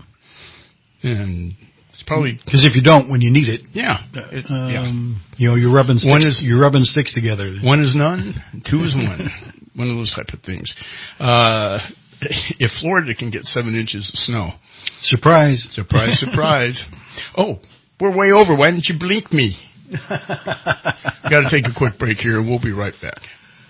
And it's probably... Because if you don't, when you need it... Yeah. It, um, yeah. You know, you're rubbing sticks, one is, you're rubbing sticks together. One is none, two is one. One of those type of things. Uh, if Florida can get seven inches of snow... Surprise. Surprise, surprise. Oh, we're way over. Why didn't you blink me? Got to take a quick break here, and we'll be right back.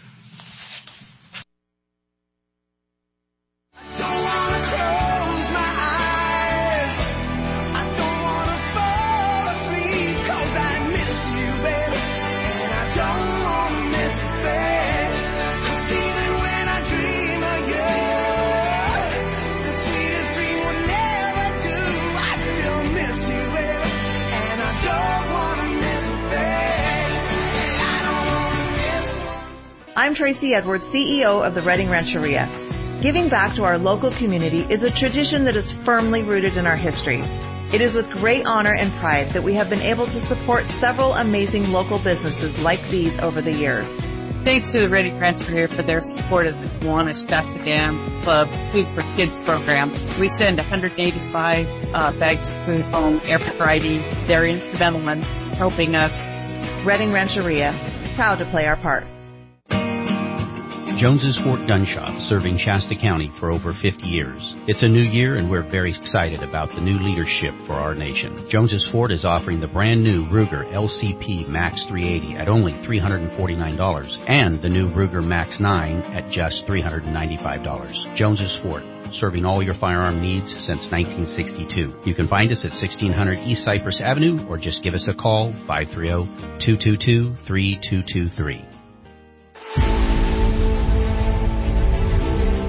I'm Tracy Edwards, C E O of the Redding Rancheria. Giving back to our local community is a tradition that is firmly rooted in our history. It is with great honor and pride that we have been able to support several amazing local businesses like these over the years. Thanks to the Redding Rancheria for their support of the Kiwanis Shasta Dam Club Food for Kids program. We send one hundred eighty-five uh, bags of food home every Friday. They're instrumental in helping us. Redding Rancheria, proud to play our part. Jones's Fort Gun Shop, serving Shasta County for over fifty years. It's a new year, and we're very excited about the new leadership for our nation. Jones's Fort is offering the brand new Ruger L C P Max three eighty at only three hundred forty-nine dollars and the new Ruger Max nine at just three hundred ninety-five dollars. Jones's Fort, serving all your firearm needs since nineteen sixty-two. You can find us at sixteen hundred East Cypress Avenue or just give us a call, five three zero, two two two, three two two three.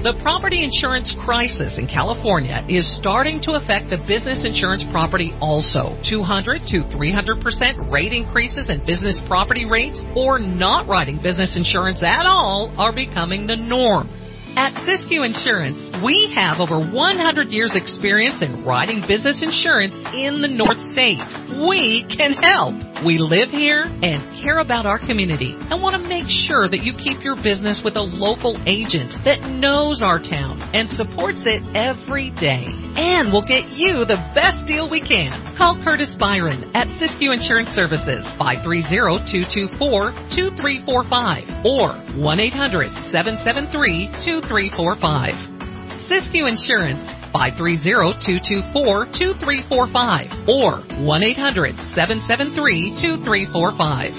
The property insurance crisis in California is starting to affect the business insurance property also. two hundred to three hundred percent rate increases in business property rates or not writing business insurance at all are becoming the norm. At Siskiyou Insurance, we have over one hundred years experience in writing business insurance in the North State. We can help. We live here and care about our community and want to make sure that you keep your business with a local agent that knows our town and supports it every day. And we'll get you the best deal we can. Call Curtis Byron at Siskiyou Insurance Services, five three zero, two two four, two three four five or one eight hundred, seven seven three, two three four five. Siskiyou Insurance, five three zero, two two four, two three four five or one eight hundred, seven seven three, two three four five.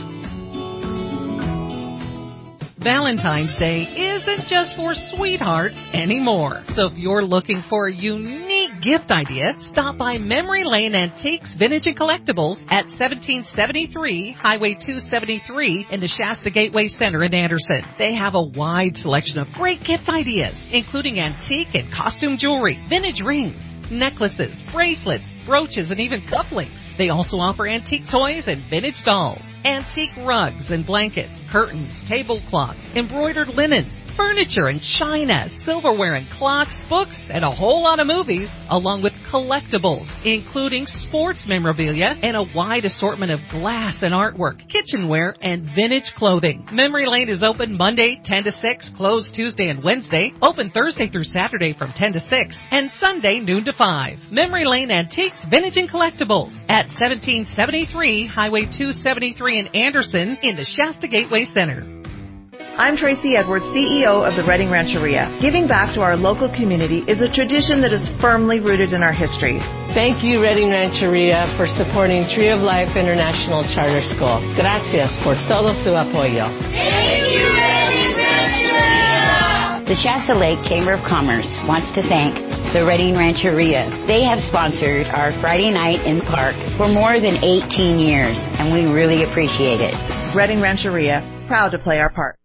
Valentine's Day isn't just for sweethearts anymore. So if you're looking for a unique gift idea, stop by Memory Lane Antiques, Vintage and Collectibles at seventeen seventy-three Highway two seventy-three in the Shasta Gateway Center in Anderson. They have a wide selection of great gift ideas, including antique and costume jewelry, vintage rings, necklaces, bracelets, brooches, and even cufflinks. They also offer antique toys and vintage dolls, antique rugs and blankets, curtains, tablecloths, embroidered linens, furniture and china, silverware and clocks, books, and a whole lot of movies, along with collectibles, including sports memorabilia and a wide assortment of glass and artwork, kitchenware, and vintage clothing. Memory Lane is open Monday ten to six, closed Tuesday and Wednesday, open Thursday through Saturday from ten to six, and Sunday noon to five. Memory Lane Antiques, Vintage and Collectibles at seventeen seventy-three Highway two seventy-three in Anderson in the Shasta Gateway Center. I'm Tracy Edwards, C E O of the Redding Rancheria. Giving back to our local community is a tradition that is firmly rooted in our history. Thank you, Redding Rancheria, for supporting Tree of Life International Charter School. Gracias por todo su apoyo. Thank you, Redding Rancheria. The Shasta Lake Chamber of Commerce wants to thank the Redding Rancheria. They have sponsored our Friday night in park for more than eighteen years, and we really appreciate it. Redding Rancheria, proud to play our part.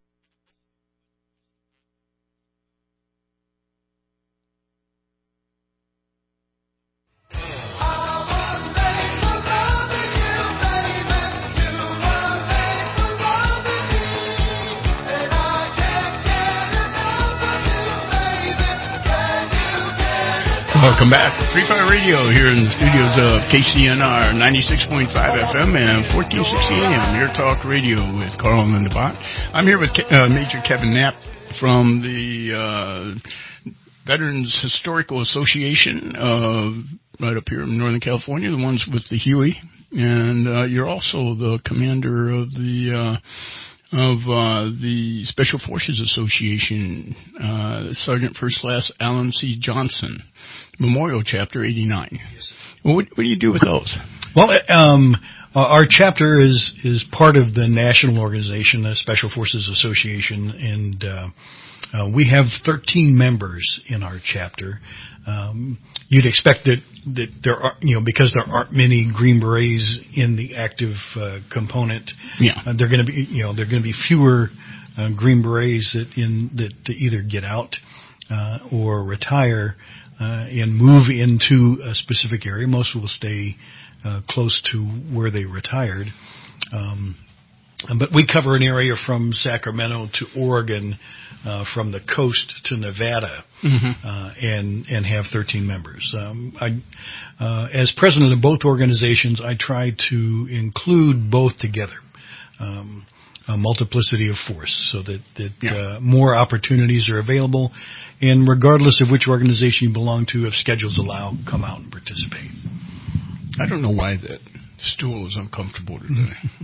Welcome back. Free Fire Radio here in the studios of K C N R ninety-six point five F M and fourteen sixty A M, Your Talk Radio with Carl and Linda Bott. I'm here with uh, Major Kevin Knapp from the uh, Veterans Historical Association uh, right up here in Northern California, the ones with the Huey. And uh, you're also the commander of the... Uh, of uh, the Special Forces Association, uh, Sergeant First Class Alan C. Johnson, Memorial Chapter eighty-nine. Yes. Well, what, what do you do with those? Well, um, our chapter is is part of the national organization, the Special Forces Association, and uh, uh, we have thirteen members in our chapter. Um, you'd expect that, that there are, you know, because there aren't many Green Berets in the active uh, component, yeah. uh, they're going to be, you know, there are going to be fewer uh, Green Berets that in that to either get out uh, or retire uh, and move into a specific area. Most will stay uh, close to where they retired. Um, But we cover an area from Sacramento to Oregon, uh, from the coast to Nevada, mm-hmm. uh, and and have thirteen members. Um, I, uh, as president of both organizations, I try to include both together, um, a multiplicity of force, so that that yeah. uh, more opportunities are available, and regardless of which organization you belong to, if schedules allow, come out and participate. I don't know why that stool is uncomfortable today. Mm-hmm.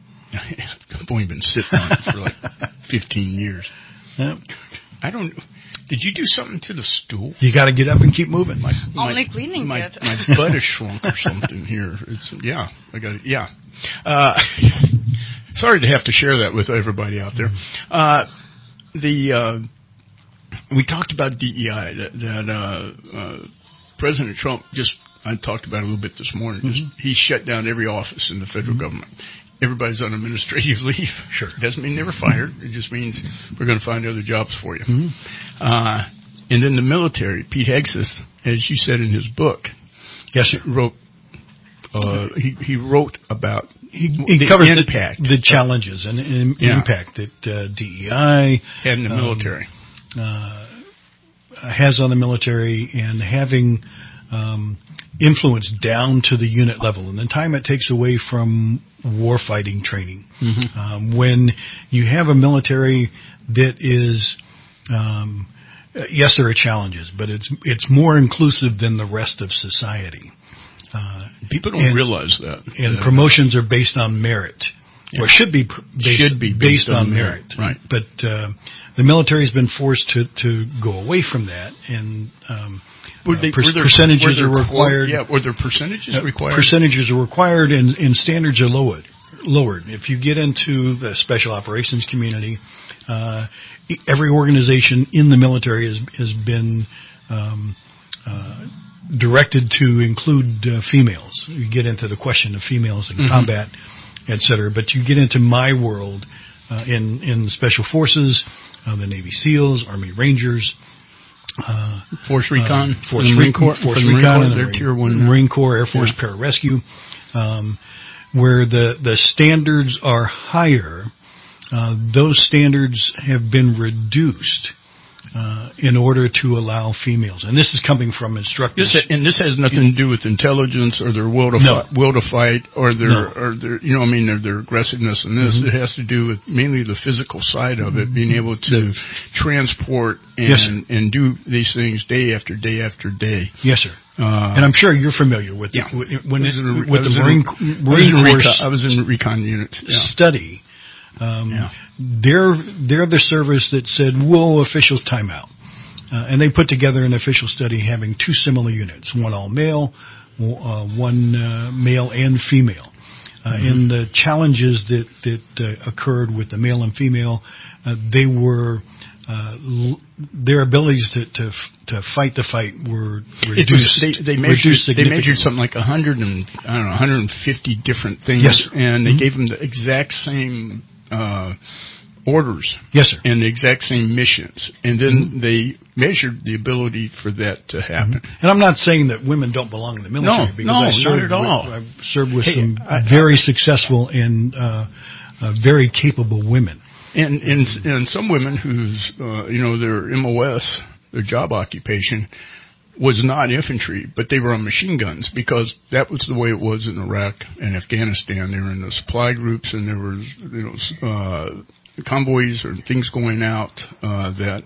I've only been sitting on it for like fifteen years. Yep. I don't. Did you do something to the stool? You got to get up and keep moving. My, my, Only cleaning my, it. My butt is shrunk or something here. It's yeah. I got it. Yeah. Uh, sorry to have to share that with everybody out there. Uh, the uh, we talked about D E I that, that uh, uh, President Trump just. I talked about it a little bit this morning. Mm-hmm. Just, he shut down every office in the federal mm-hmm. government. Everybody's on administrative leave. Sure. Doesn't mean never fired. It just means we're going to find other jobs for you. Mm-hmm. Uh, And then the military, Pete Hegsis, as you said in his book, yes, wrote. Uh, he he wrote about he, he the covers impact, the, the challenges and, and yeah. impact that uh, D E I had in the um, military uh, has on the military, and having um, influence down to the unit level, and the time it takes away from warfighting training. Mm-hmm. Um, when you have a military that is um, yes, there are challenges, but it's it's more inclusive than the rest of society. Uh, People don't and, realize that. And yeah. promotions are based on merit, yeah. or should be pr- based, should be based, based on, on merit. merit. Right. But uh, the military has been forced to, to go away from that, and um, were they, uh, per- were there, percentages were there are required. Quote, yeah, were there percentages uh, required? Percentages are required, and, and standards are lowered. Lowered. If you get into the special operations community, uh, every organization in the military has has been um, uh, directed to include uh, females. You get into the question of females in mm-hmm. combat, et cetera. But you get into my world uh, in in special forces, uh, the Navy SEALs, Army Rangers. Uh, Force Recon, uh, Force, Marine Corps, Force Marine Recon, Corps, and the they're Marine, tier one Marine Corps, Air Force, yeah. Pararescue, um, where the the standards are higher. Uh, those standards have been reduced uh, in order to allow females, and this is coming from instructors. This, and this has nothing to do with intelligence or their will to no. fight, will to fight, or their no. or their you know I mean their, their aggressiveness in this. Mm-hmm. It has to do with mainly the physical side of it, being able to transport and yes, and do these things day after day after day. Yes, sir. Uh, and I'm sure you're familiar with yeah. the, when it, a, with the Marine, in, Marine Corps. I was in recon units. Yeah. Study. Um, yeah. They're they're the service that said, "Whoa, officials timeout," uh, and they put together an official study having two similar units, one all male, uh, one uh, male and female. Uh, mm-hmm. And the challenges that that uh, occurred with the male and female, uh, they were uh, l- their abilities to, to to fight the fight were reduced. Was, they, they measured reduced they measured something like a hundred and I don't know, one hundred fifty different things, yes, and they mm-hmm. gave them the exact same uh, orders, yes, sir, and the exact same missions, and then mm-hmm. they measured the ability for that to happen. Mm-hmm. And I'm not saying that women don't belong in the military, no, because no, I served not at all. With, I've served with hey, some I, very I, successful and uh, uh, very capable women. And, and and some women whose uh, you know their M O S, their job occupation, was not infantry, but they were on machine guns, because that was the way it was in Iraq and Afghanistan. They were in the supply groups, and there was you know uh, convoys or things going out uh, that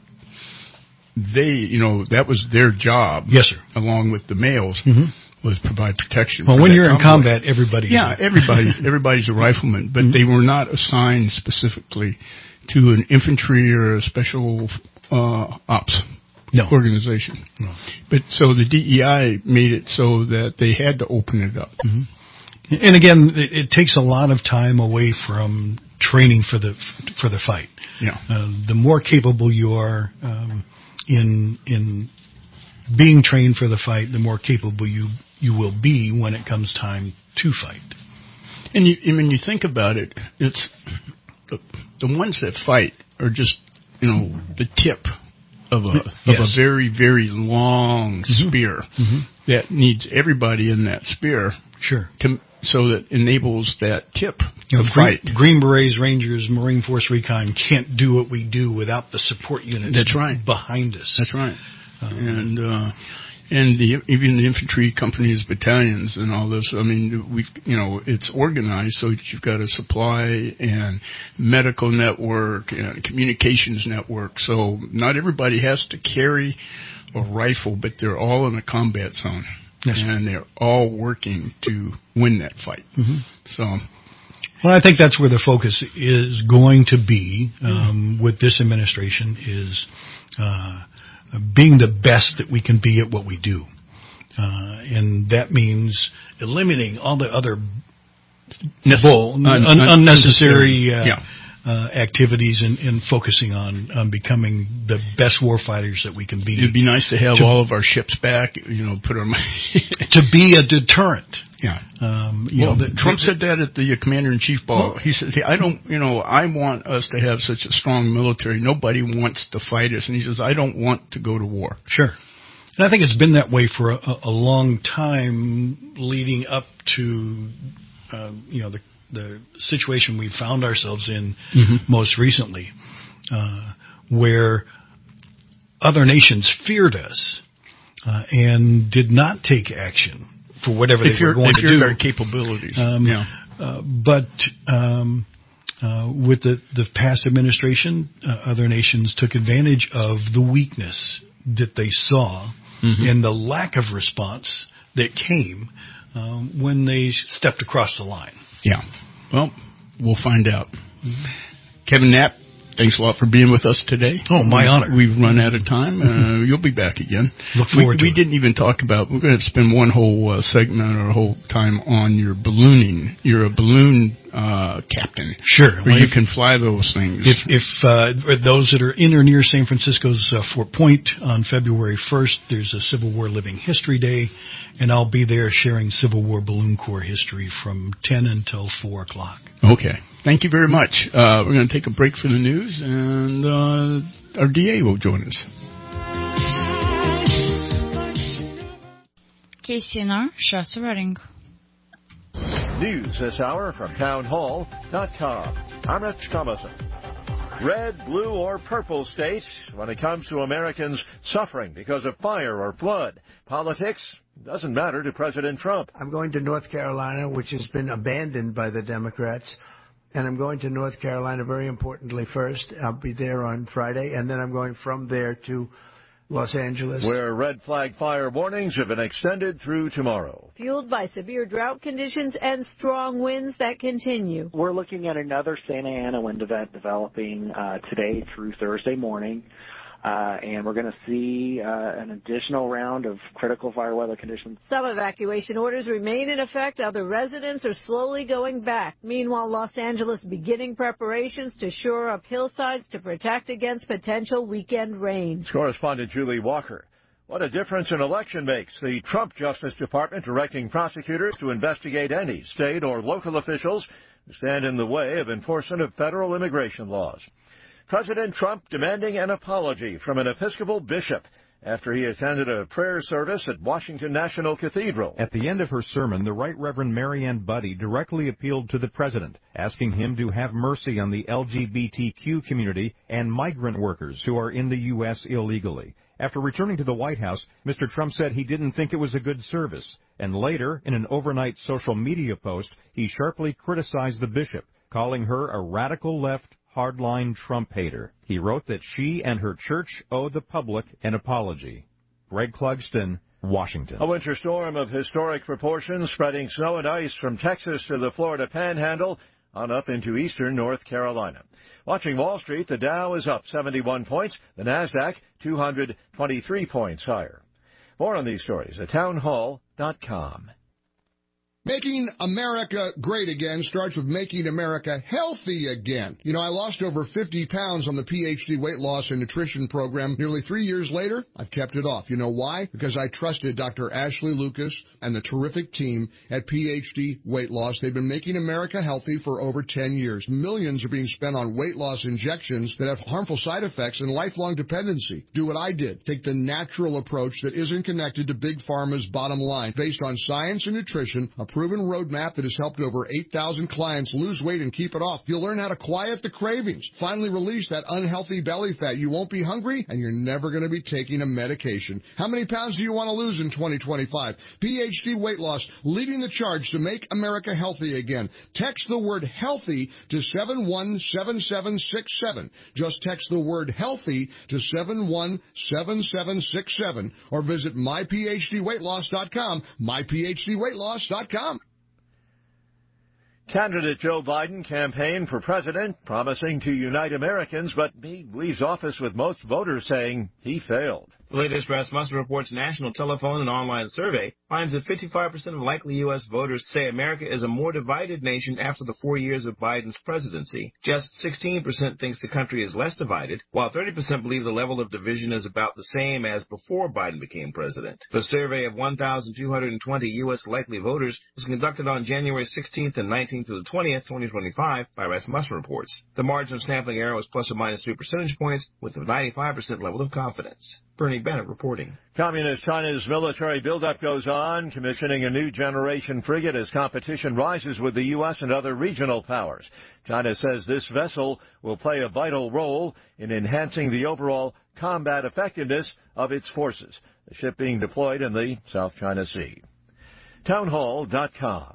they you know that was their job. Yes, sir. Along with the males. Mm-hmm. Was provide protection. Well, when you're convoy. in combat, everybody's yeah, a everybody everybody's a rifleman, but mm-hmm. they were not assigned specifically to an infantry or a special uh, ops no. organization. No. But so the D E I made it so that they had to open it up. Mm-hmm. And again, it, it takes a lot of time away from training for the for the fight. Yeah. Uh, the more capable you are um, in in being trained for the fight, the more capable you you will be when it comes time to fight. And you, I mean, you think about it, it's the, the ones that fight are just, you know, the tip of a yes. of a very, very long mm-hmm. spear mm-hmm. that needs everybody in that spear. Sure. To, so that enables that tip you know, to Green, fight. Green Berets, Rangers, Marine Force Recon can't do what we do without the support units That's right. behind us. That's right. Um, and uh, and the, even the infantry companies, battalions, and all this. I mean, we've you know it's organized so that you've got a supply and medical network and communications network. So not everybody has to carry a rifle, but they're all in a combat zone, yes. and they're all working to win that fight. Mm-hmm. So. Well, I think that's where the focus is going to be um, with this administration is. Uh, being the best that we can be at what we do. Uh, and that means eliminating all the other bull, un- un- unnecessary uh, yeah. uh, activities and, and focusing on, on becoming the best warfighters that we can be. It'd be nice to have to, all of our ships back, you know, put our... to be a deterrent. Yeah. Um, you well, know, the, Trump the, said that at the Commander-in-Chief ball. Well, he says, hey, I don't, you know, I want us to have such a strong military. Nobody wants to fight us. And he says, I don't want to go to war. Sure. And I think it's been that way for a, a long time leading up to, uh, you know, the, the situation we found ourselves in mm-hmm. most recently, uh, where other nations feared us uh, and did not take action for whatever they were going they to do. Their capabilities. Um, yeah. Uh, but um, uh, with the, the past administration, uh, other nations took advantage of the weakness that they saw mm-hmm. and the lack of response that came um, when they stepped across the line. Yeah. Well, we'll find out. Mm-hmm. Kevin Knapp, thanks a lot for being with us today. Oh, my we, honor. We've run out of time. Uh, you'll be back again. Look forward we, to we it. didn't even talk about, we're going to spend one whole uh, segment or a whole time on your ballooning. You're a balloon uh, captain. Sure. Where well, you can fly those things. If, if uh, those that are in or near San Francisco's uh, Fort Point on February first, there's a Civil War Living History Day, and I'll be there sharing Civil War Balloon Corps history from ten until four o'clock. Okay. Thank you very much. Uh, we're going to take a break for the news, and uh, our D A will join us. K C N R, Shasta Redding. News this hour from town hall dot com. I'm Rich Thomason. Red, blue, or purple state when it comes to Americans suffering because of fire or flood. Politics doesn't matter to President Trump. I'm going to North Carolina, which has been abandoned by the Democrats. And I'm going to North Carolina, very importantly, first. I'll be there on Friday, and then I'm going from there to Los Angeles, where red flag fire warnings have been extended through tomorrow. Fueled by severe drought conditions and strong winds that continue. We're looking at another Santa Ana wind event developing uh, today through Thursday morning. Uh, and we're going to see uh, an additional round of critical fire weather conditions. Some evacuation orders remain in effect. Other residents are slowly going back. Meanwhile, Los Angeles beginning preparations to shore up hillsides to protect against potential weekend rain. Correspondent Julie Walker. What a difference an election makes. The Trump Justice Department directing prosecutors to investigate any state or local officials who stand in the way of enforcement of federal immigration laws. President Trump demanding an apology from an Episcopal bishop after he attended a prayer service at Washington National Cathedral. At the end of her sermon, the Right Reverend Marianne Buddy directly appealed to the president, asking him to have mercy on the L G B T Q community and migrant workers who are in the U S illegally. After returning to the White House, Mister Trump said he didn't think it was a good service. And later, in an overnight social media post, he sharply criticized the bishop, calling her a radical left, hardline Trump hater. He wrote that she and her church owe the public an apology. Greg Clugston, Washington. A winter storm of historic proportions spreading snow and ice from Texas to the Florida Panhandle on up into eastern North Carolina. Watching Wall Street, the Dow is up seventy-one points, the NASDAQ two hundred twenty-three points higher. More on these stories at town hall dot com. Making America great again starts with making America healthy again. You know, I lost over fifty pounds on the P H D weight loss and nutrition program. Nearly three years later, I've kept it off. You know why? Because I trusted Doctor Ashley Lucas and the terrific team at P H D Weight Loss. They've been making America healthy for over ten years. Millions are being spent on weight loss injections that have harmful side effects and lifelong dependency. Do what I did. Take the natural approach that isn't connected to Big Pharma's bottom line. Based on science and nutrition, a proven roadmap that has helped over eight thousand clients lose weight and keep it off. You'll learn how to quiet the cravings, finally release that unhealthy belly fat. You won't be hungry, and you're never going to be taking a medication. How many pounds do you want to lose in twenty twenty-five? P H D Weight Loss, leading the charge to make America healthy again. Text the word healthy to seven one seven seven six seven. Just text the word healthy to seven one seven seven six seven or visit my p h d weight loss dot com, my p h d weight loss dot com. Candidate Joe Biden campaigned for president, promising to unite Americans, but he leaves office with most voters saying he failed. The latest Rasmussen Reports national telephone and online survey finds that fifty-five percent of likely U S voters say America is a more divided nation after the four years of Biden's presidency. Just sixteen percent thinks the country is less divided, while thirty percent believe the level of division is about the same as before Biden became president. The survey of one thousand two hundred twenty U S likely voters was conducted on January sixteenth and nineteenth to the twentieth, twenty twenty-five by Rasmussen Reports. The margin of sampling error was plus or minus three percentage points with a ninety-five percent level of confidence. Bernie Bennett reporting. Communist China's military buildup goes on, commissioning a new generation frigate as competition rises with the U S and other regional powers. China says this vessel will play a vital role in enhancing the overall combat effectiveness of its forces. The ship being deployed in the South China Sea. Townhall dot com.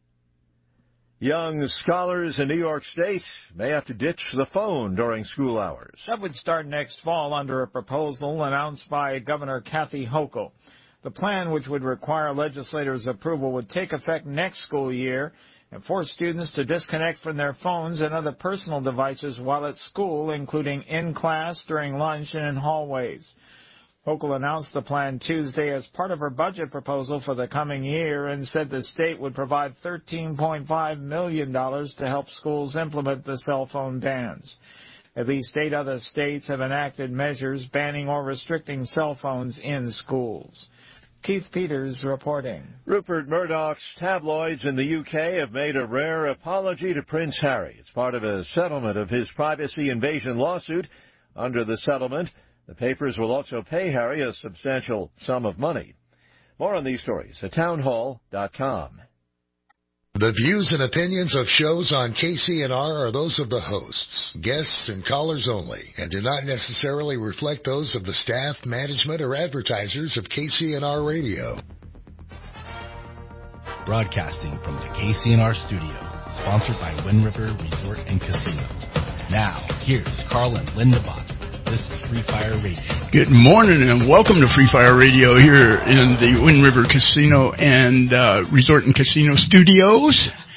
Young scholars in New York State may have to ditch the phone during school hours. That would start next fall under a proposal announced by Governor Kathy Hochul. The plan, which would require legislators' approval, would take effect next school year and force students to disconnect from their phones and other personal devices while at school, including in class, during lunch, and in hallways. Hochul announced the plan Tuesday as part of her budget proposal for the coming year and said the state would provide thirteen point five million dollars to help schools implement the cell phone bans. At least eight other states have enacted measures banning or restricting cell phones in schools. Keith Peters reporting. Rupert Murdoch's tabloids in the U K have made a rare apology to Prince Harry. It's part of a settlement of his privacy invasion lawsuit. Under the settlement, the papers will also pay Harry a substantial sum of money. More on these stories at townhall dot com. The views and opinions of shows on K C N R are those of the hosts, guests, and callers only, and do not necessarily reflect those of the staff, management, or advertisers of K C N R Radio. Broadcasting from the K C N R studio, sponsored by Wind River Resort and Casino. Now, here's Carl and Linda Bach. This is Free Fire Radio. Good morning and welcome to Free Fire Radio here in the Wind River Casino and uh, Resort and Casino studios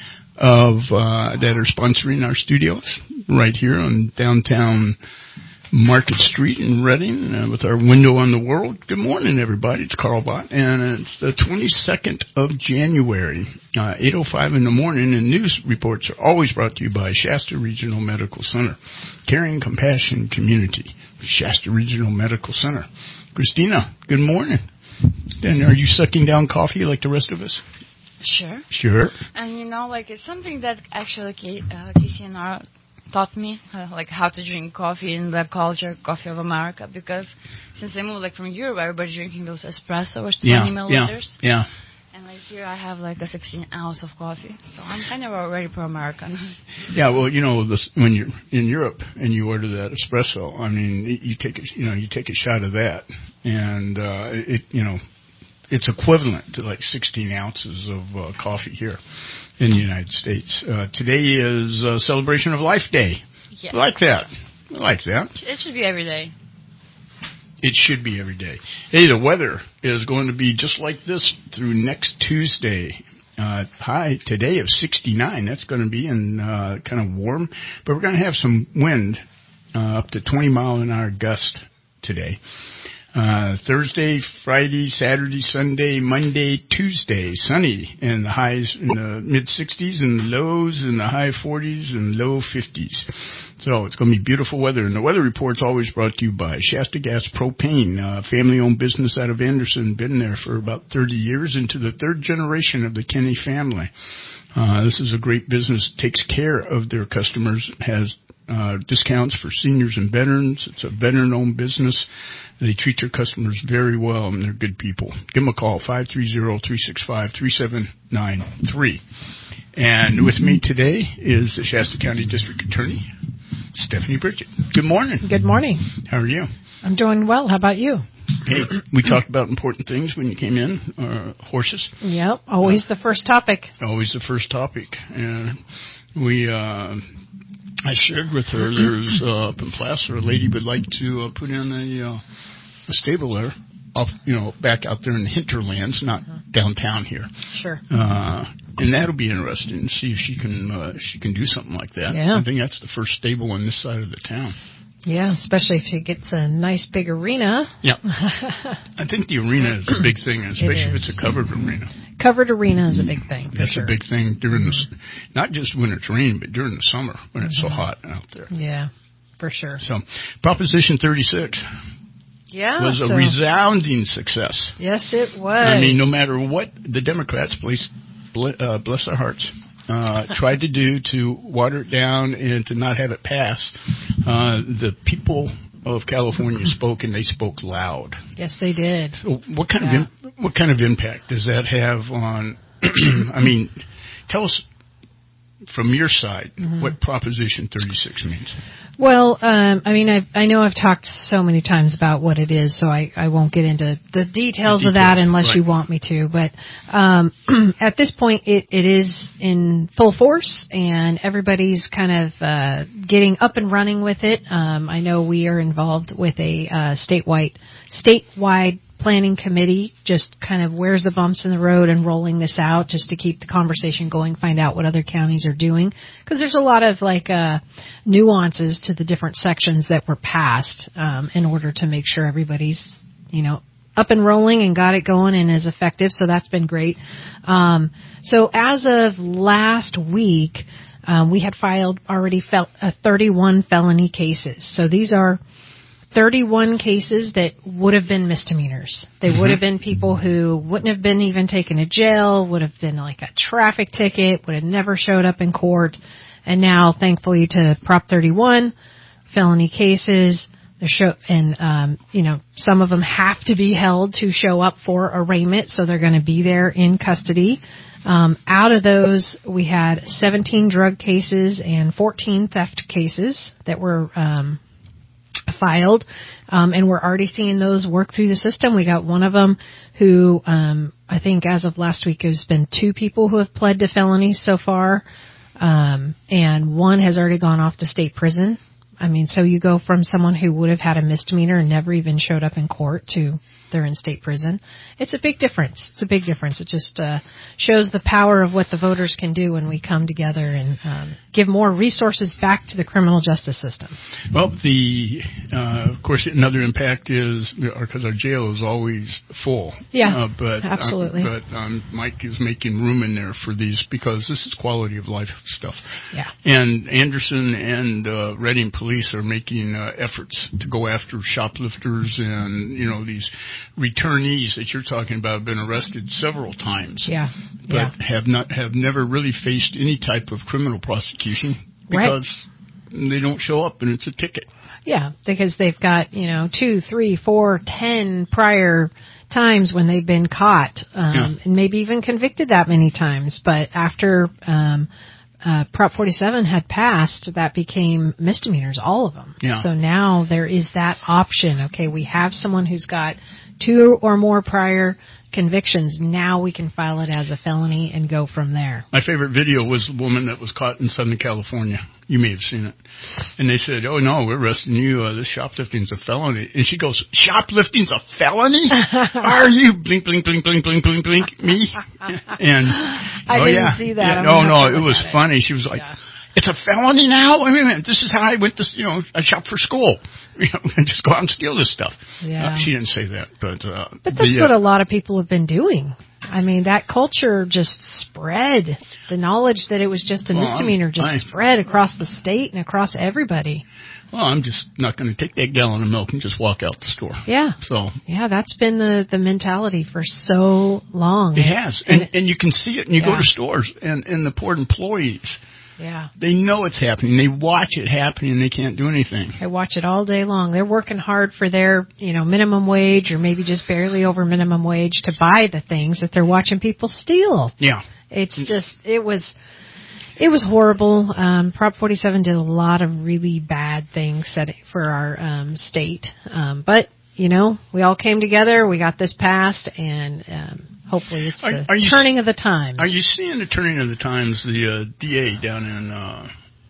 of uh, that are sponsoring our studios right here on downtown Market Street in Reading uh, with our window on the world. Good morning, everybody. It's Carl Bott, and it's the twenty-second of January, uh, eight oh five in the morning, and news reports are always brought to you by Shasta Regional Medical Center. Caring Compassion Community, Shasta Regional Medical Center. Christina, good morning. And are you sucking down coffee like the rest of us? Sure. Sure. And, you know, like, it's something that actually K- uh, K C N R taught me, uh, like, how to drink coffee in the culture, Coffee of America, because since I moved, like, from Europe, everybody's drinking those espresso or twenty yeah, milliliters. Yeah, yeah. And, like, here I have, like, a sixteen ounce of coffee. So I'm kind of already pro-American. Yeah, well, you know, this, when you're in Europe and you order that espresso, I mean, you take a, you know, you take a shot of that, and, uh, it, you know, it's equivalent to, like, sixteen ounces of uh, coffee here in the United States. Uh, today is uh, Celebration of Life Day. Yeah. I like that. I like that. It should be every day. It should be every day. Hey, the weather is going to be just like this through next Tuesday. Uh, high today of sixty-nine. That's going to be in uh, kind of warm, but we're going to have some wind uh, up to twenty mile an hour gust today. Uh, Thursday, Friday, Saturday, Sunday, Monday, Tuesday, sunny, and the highs in the mid-sixties and the lows in the high forties and low fifties. So it's going to be beautiful weather. And the weather report's always brought to you by Shasta Gas Propane, uh, family-owned business out of Anderson, been there for about thirty years, into the third generation of the Kenny family. Uh, this is a great business, takes care of their customers, has uh, discounts for seniors and veterans. It's a veteran-owned business. They treat their customers very well, and they're good people. Give them a call, five three zero, three six five, three seven nine three. And with me today is the Shasta County District Attorney, Stephanie Bridget. Good morning. Good morning. How are you? I'm doing well. How about you? Hey, we talked about important things when you came in, uh, horses. Yep, always uh, the first topic. Always the first topic. And we... Uh, I shared with her there's uh, up in Placer, a lady would like to uh, put in a, uh, a stable there off, you know, back out there in the hinterlands, not mm-hmm. downtown here. Sure. Uh, and that'll be interesting to see if she can uh, she can do something like that. Yeah. I think that's the first stable on this side of the town. Yeah, especially if she gets a nice big arena. Yeah. I think the arena is a big thing, especially it if it's a covered arena. Covered arena is a big thing. For That's sure. a big thing during mm-hmm. the, not just when it's raining, but during the summer when it's mm-hmm. so hot out there. Yeah, for sure. So, Proposition thirty-six. Yeah, was a so, resounding success. Yes, it was. I mean, no matter what the Democrats, please, uh, bless their hearts, uh, tried to do to water it down and to not have it pass, uh, the people of California spoke, and they spoke loud. Yes, they did. So, what kind yeah. of in, what kind of impact does that have on? I mean, tell us from your side mm-hmm. what Proposition thirty-six means. Well, um, I mean, I I know I've talked so many times about what it is, so I, I won't get into the details, the details of that unless right. you want me to. But um, at this point, it, it is in full force, and everybody's kind of uh, getting up and running with it. Um, I know we are involved with a uh, statewide statewide planning committee, just kind of where's the bumps in the road and rolling this out just to keep the conversation going, find out what other counties are doing. Because there's a lot of like uh, nuances to the different sections that were passed um, in order to make sure everybody's, you know, up and rolling and got it going and is effective. So that's been great. Um, so as of last week, um, we had filed already fel- uh, thirty-one felony cases. So these are thirty-one cases that would have been misdemeanors. They mm-hmm. would have been people who wouldn't have been even taken to jail, would have been like a traffic ticket, would have never showed up in court. And now, thankfully, to Prop thirty-one, felony cases, they're show, and, um, you know, some of them have to be held to show up for arraignment, so they're going to be there in custody. Um, out of those, we had seventeen drug cases and fourteen theft cases that were um filed, um, and we're already seeing those work through the system. We got one of them who, um, I think as of last week, there's been two people who have pled to felonies so far, um, and one has already gone off to state prison. I mean, so you go from someone who would have had a misdemeanor and never even showed up in court to they're in state prison. It's a big difference. It's a big difference. It just uh, shows the power of what the voters can do when we come together and um, give more resources back to the criminal justice system. Well, the uh, of course another impact is because our jail is always full. Yeah, uh, but absolutely. Uh, but um, Mike is making room in there for these because this is quality of life stuff. Yeah. And Anderson and uh, Reading Police are making uh, efforts to go after shoplifters and you know these returnees that you're talking about have been arrested several times. Yeah. But yeah. have not have never really faced any type of criminal prosecution because right. they don't show up and it's a ticket. Yeah, because they've got, you know, two, three, four, ten prior times when they've been caught, um, yeah. and maybe even convicted that many times. But after um, uh, Prop forty-seven had passed, that became misdemeanors, all of them. Yeah. So now there is that option. Okay, we have someone who's got two or more prior convictions. Now we can file it as a felony and go from there. My favorite video was the woman that was caught in Southern California. You may have seen it. And they said, oh, no, we're arresting you. Uh, this shoplifting's a felony. And she goes, shoplifting's a felony? Are you? Blink, blink, blink, blink, blink, blink, blink, me? And, I oh, didn't yeah. see that. Yeah, no, no, it was funny. It. She was like, yeah. It's a felony now? I mean, this is how I went to, you know, I shop for school. You know, and just go out and steal this stuff. Yeah. Uh, she didn't say that, but... Uh, but that's the, what uh, a lot of people have been doing. I mean, that culture just spread. The knowledge that it was just a well, misdemeanor just I, spread across the state and across everybody. Well, I'm just not going to take that gallon of milk and just walk out the store. Yeah. So. Yeah, that's been the, the mentality for so long. It has. And, and, and you can see it, and you yeah. go to stores, and, and the poor employees... Yeah. They know it's happening. They watch it happening and they can't do anything. They watch it all day long. They're working hard for their, you know, minimum wage or maybe just barely over minimum wage to buy the things that they're watching people steal. Yeah. It's just, it was, it was horrible. Um, Prop forty-seven did a lot of really bad things for our um, state. Um, but, you know, we all came together. We got this passed and, um, hopefully it's the are, are turning you, of the times. Are you seeing the turning of the times? The uh, D A down in uh,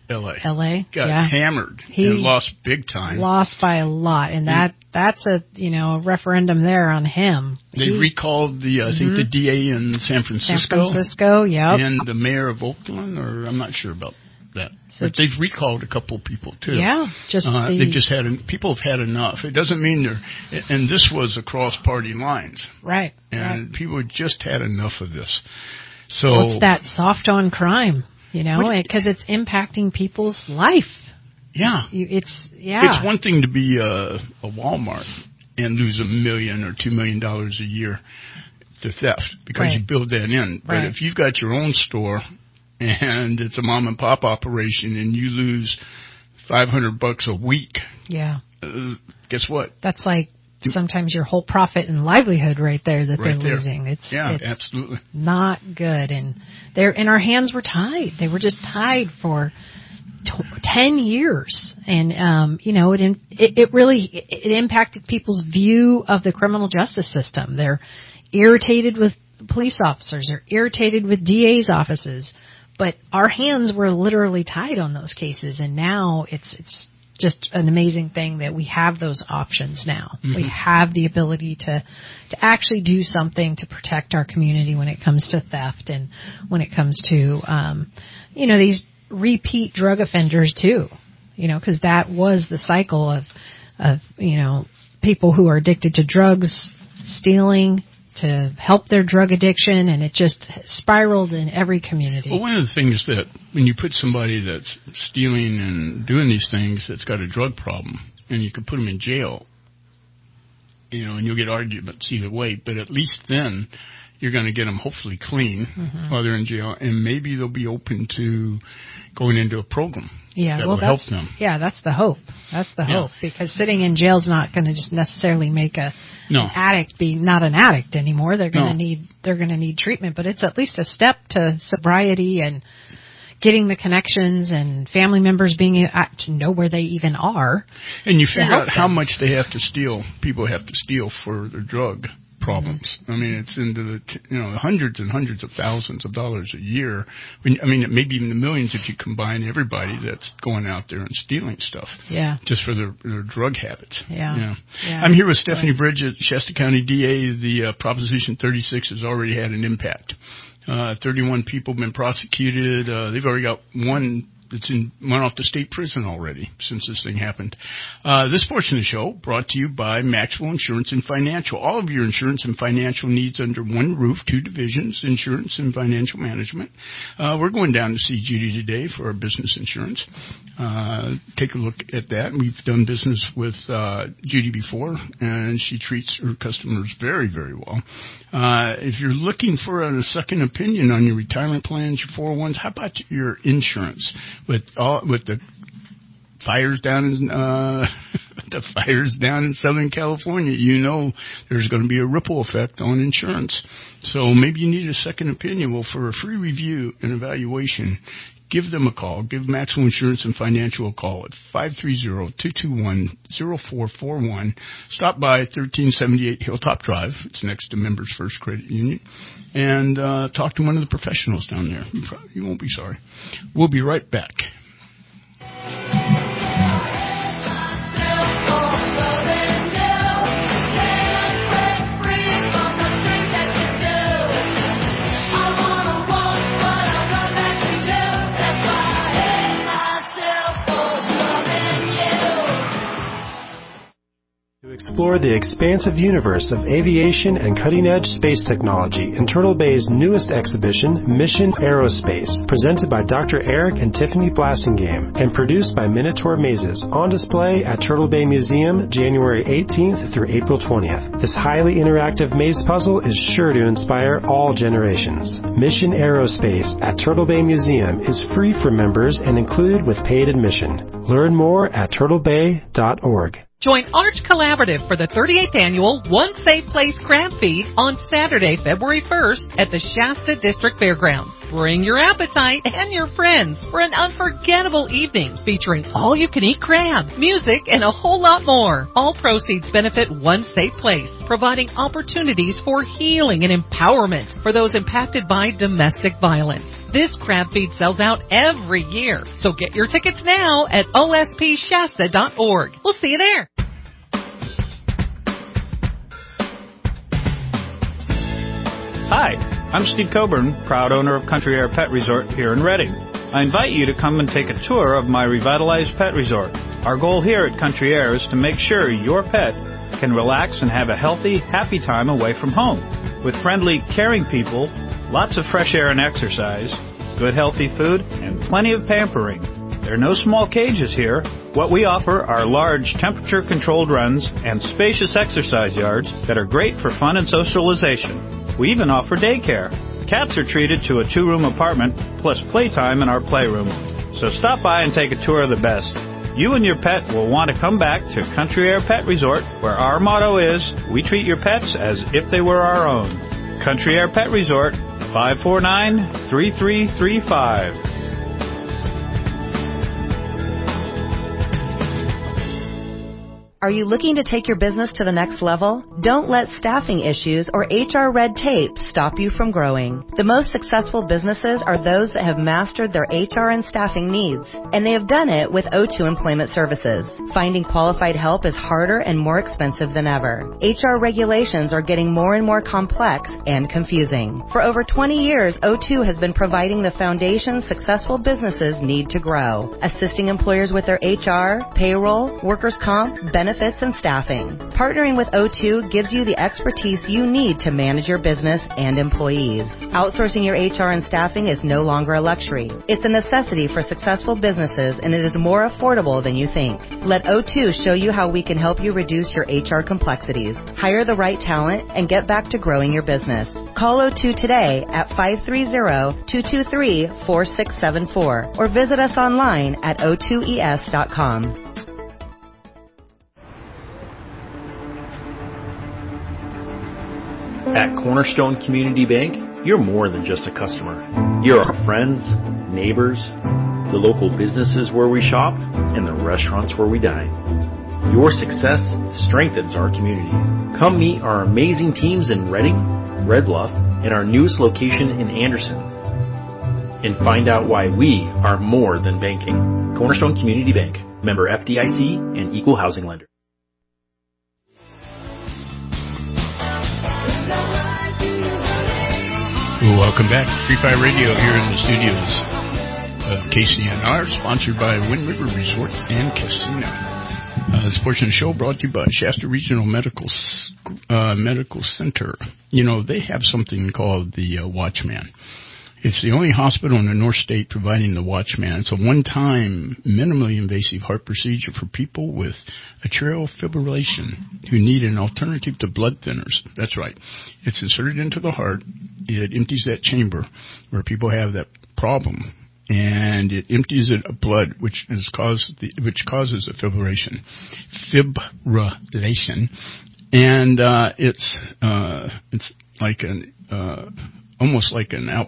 L A L A got yeah. hammered he and lost big time. Lost by a lot, and that and that's a you know a referendum there on him. They he, recalled the uh, mm-hmm. I think the D A in San Francisco, San Francisco, yeah, and the mayor of Oakland, or I'm not sure about that. So, but they've recalled a couple of people too. Yeah, just uh, the, they've just had people have had enough. It doesn't mean they're, and this was across party lines, right? And right. people just had enough of this. So what's that soft on crime? You know, because it's impacting people's life. Yeah, you, it's yeah. It's one thing to be a, a Walmart and lose a million or two million dollars a year to theft because right. you build that in. But right. if you've got your own store and it's a mom and pop operation and you lose five hundred bucks a week, yeah, uh, guess what? That's like sometimes your whole profit and livelihood right there that right they're there. losing. It's yeah, it's absolutely not good, and they're and our hands were tied. They were just tied for t- ten years, and um, you know it, it it really it impacted people's view of the criminal justice system. They're irritated with police officers. They're irritated with D A's offices, but our hands were literally tied on those cases, and now it's it's. just an amazing thing that we have those options now. Mm-hmm. We have the ability to to actually do something to protect our community when it comes to theft and when it comes to, um, you know, these repeat drug offenders too, you know, because that was the cycle of, of, you know, people who are addicted to drugs, stealing to help their drug addiction, and it just spiraled in every community. Well, one of the things that when you put somebody that's stealing and doing these things that's got a drug problem, and you can put them in jail, you know, and you'll get arguments either way, but at least then you're going to get them hopefully clean mm-hmm. while they're in jail, and maybe they'll be open to going into a program. Yeah, that well, will that's, help them. Yeah, that's the hope. That's the yeah. hope, because sitting in jail is not going to just necessarily make a no. an addict be not an addict anymore. They're going to no. need they're going to need treatment, but it's at least a step to sobriety and getting the connections and family members being able to know where they even are. And you figure out them. how much they have to steal. People have to steal for their drug problems. Mm-hmm. I mean, it's into the you know hundreds and hundreds of thousands of dollars a year. I mean, maybe even the millions if you combine everybody that's going out there and stealing stuff. Yeah. Just for their, their drug habits. Yeah. yeah. yeah. I'm here with Stephanie Bridges, Shasta County D A. The uh, Proposition thirty-six has already had an impact. Uh, thirty-one people have been prosecuted. Uh, they've already got one that's in, went off to state prison already since this thing happened. Uh, this portion of the show brought to you by Maxwell Insurance and Financial. All of your insurance and financial needs under one roof, two divisions, insurance and financial management. Uh, we're going down to see Judy today for our business insurance. Uh, take a look at that. We've done business with uh, Judy before, and she treats her customers very, very well. Uh, if you're looking for a second opinion on your retirement plans, your four oh ones, how about your insurance? With all with the fires down in uh, the fires down in Southern California, you know there's going to be a ripple effect on insurance. So maybe you need a second opinion. Well, for a free review and evaluation, give them a call. Give Maxwell Insurance and Financial a call at five three zero, two two one, zero four four one. Stop by thirteen seventy-eight Hilltop Drive. It's next to Members First Credit Union. And uh, talk to one of the professionals down there. You, probably, you won't be sorry. We'll be right back. Explore the expansive universe of aviation and cutting-edge space technology in Turtle Bay's newest exhibition, Mission Aerospace, presented by Doctor Eric and Tiffany Blassingame and produced by Minotaur Mazes, on display at Turtle Bay Museum January eighteenth through April twentieth. This highly interactive maze puzzle is sure to inspire all generations. Mission Aerospace at Turtle Bay Museum is free for members and included with paid admission. Learn more at turtle bay dot org. Join Arch Collaborative for the thirty-eighth annual One Safe Place Crab Feed on Saturday, February first at the Shasta District Fairgrounds. Bring your appetite and your friends for an unforgettable evening featuring all-you-can-eat crab, music, and a whole lot more. All proceeds benefit One Safe Place, providing opportunities for healing and empowerment for those impacted by domestic violence. This crab feed sells out every year, so get your tickets now at O S P Shasta dot org. We'll see you there. Hi, I'm Steve Coburn, proud owner of Country Air Pet Resort here in Redding. I invite you to come and take a tour of my revitalized pet resort. Our goal here at Country Air is to make sure your pet can relax and have a healthy, happy time away from home. With friendly, caring people, lots of fresh air and exercise, good healthy food, and plenty of pampering. There are no small cages here. What we offer are large temperature-controlled runs and spacious exercise yards that are great for fun and socialization. We even offer daycare. Cats are treated to a two-room apartment plus playtime in our playroom. So stop by and take a tour of the best. You and your pet will want to come back to Country Air Pet Resort, where our motto is, we treat your pets as if they were our own. Country Air Pet Resort, five four nine, three three three five. Are you looking to take your business to the next level? Don't let staffing issues or H R red tape stop you from growing. The most successful businesses are those that have mastered their H R and staffing needs, and they have done it with O two Employment Services. Finding qualified help is harder and more expensive than ever. H R regulations are getting more and more complex and confusing. For over twenty years, O two has been providing the foundation successful businesses need to grow, assisting employers with their H R, payroll, workers' comp, benefits, and staffing. Partnering with O two gives you the expertise you need to manage your business and employees. Outsourcing your H R and staffing is no longer a luxury. It's a necessity for successful businesses, and it is more affordable than you think. Let O two show you how we can help you reduce your H R complexities, hire the right talent, and get back to growing your business. Call O two today at five three zero, two two three, four six seven four or visit us online at O two E S dot com. At Cornerstone Community Bank, you're more than just a customer. You're our friends, neighbors, the local businesses where we shop, and the restaurants where we dine. Your success strengthens our community. Come meet our amazing teams in Redding, Red Bluff, and our newest location in Anderson. And find out why we are more than banking. Cornerstone Community Bank, member F D I C and equal housing lender. Welcome back to Free Fire Radio here in the studios of K C N R, sponsored by Wind River Resort and Casino. Uh, this portion of the show brought to you by Shasta Regional Medical uh, Medical Center. You know, they have something called the uh, Watchman. It's the only hospital in the North State providing the Watchman. It's a one-time, minimally invasive heart procedure for people with atrial fibrillation who need an alternative to blood thinners. That's right. It's inserted into the heart. It empties that chamber where people have that problem, and it empties it of blood, which is cause the, which causes the fibrillation. Fibrillation, and uh, it's uh, it's like an uh, almost like an out,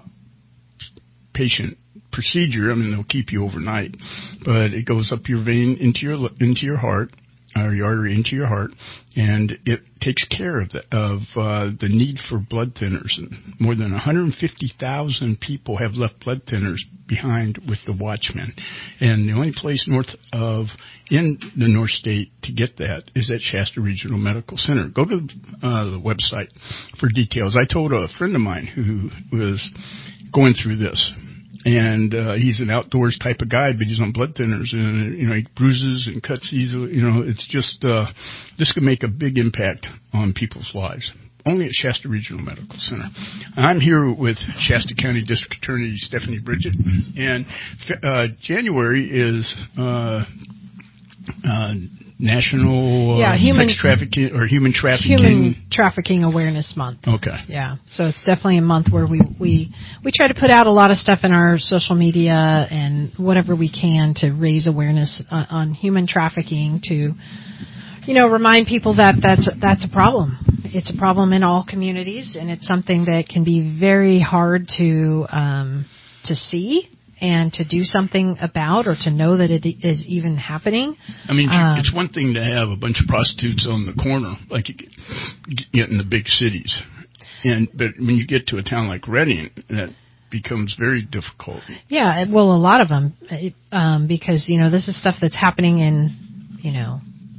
outpatient procedure. I mean, they'll keep you overnight, but it goes up your vein into your into your heart, or your artery into your heart, and it takes care of the, of uh, the need for blood thinners. And more than one hundred fifty thousand people have left blood thinners behind with the Watchman, and the only place north of in the North State to get that is at Shasta Regional Medical Center. Go to uh, the website for details. I told a friend of mine who was going through this, and uh, he's an outdoors type of guy, but he's on blood thinners, and you know, he bruises and cuts easily. You know, it's just uh, this could make a big impact on people's lives. Only at Shasta Regional Medical Center. I'm here with Shasta County District Attorney Stephanie Bridget, and uh, January is uh, uh, National uh, yeah, human, Sex Trafficking or Human Trafficking Human Trafficking Awareness Month. Okay. Yeah, so it's definitely a month where we we we try to put out a lot of stuff in our social media and whatever we can to raise awareness on, on human trafficking, to you know remind people that that's that's a problem. It's a problem in all communities, and it's something that can be very hard to um, to see and to do something about, or to know that it is even happening. I mean, um, it's one thing to have a bunch of prostitutes on the corner, like you get in the big cities, and but when you get to a town like Redding, that becomes very difficult. Yeah, well, a lot of them, um, because, you know, this is stuff that's happening in, you know,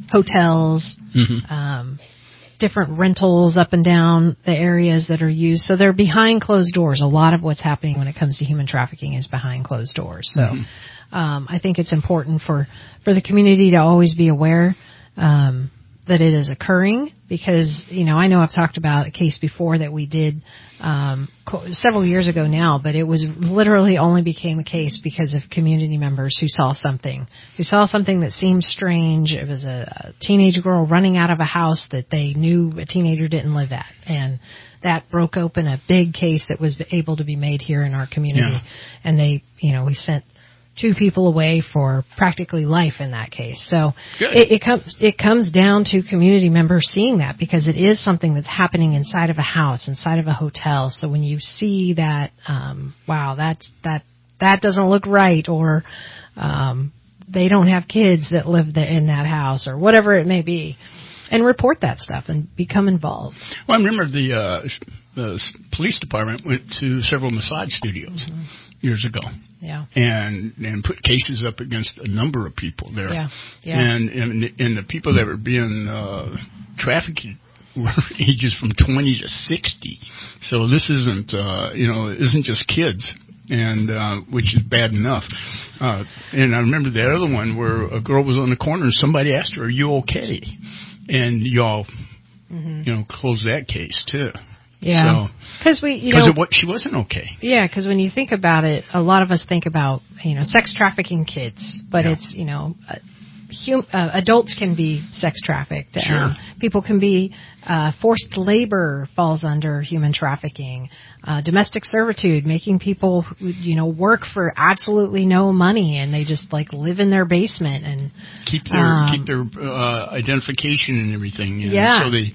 hotels, mm-hmm. um, different rentals up and down the areas that are used. So they're behind closed doors. A lot of what's happening when it comes to human trafficking is behind closed doors. So mm-hmm. um, I think it's important for, for the community to always be aware um, that it is occurring, because, you know, I know I've talked about a case before that we did um, co- several years ago now, but it was literally only became a case because of community members who saw something, who saw something that seemed strange. It was a, a teenage girl running out of a house that they knew a teenager didn't live at, and that broke open a big case that was able to be made here in our community. Yeah. And they, you know, we sent two people away for practically life in that case. So it, it comes it comes down to community members seeing that, because it is something that's happening inside of a house, inside of a hotel. So when you see that, um, wow, that that that doesn't look right, or um, they don't have kids that live the, in that house, or whatever it may be, and report that stuff and become involved. Well, I remember the, uh, the police department went to several massage studios mm-hmm. years ago. Yeah. And and put cases up against a number of people there. Yeah. Yeah. And and, and the people that were being uh, trafficked were ages from twenty to sixty. So this isn't uh, you know isn't just kids, and uh, which is bad enough. Uh, and I remember the other one where a girl was on the corner and somebody asked her, "Are you okay?" And y'all mm-hmm. you know closed that case too. Yeah, because so, we, you know, what, she wasn't okay. Yeah, because when you think about it, a lot of us think about, you know, sex trafficking kids, but yeah. it's, you know, uh, hum, uh, adults can be sex trafficked. Sure. Um, people can be uh, forced labor falls under human trafficking. Uh, domestic servitude, making people, you know, work for absolutely no money, and they just like live in their basement and keep their um, keep their uh, identification and everything. And yeah. So they.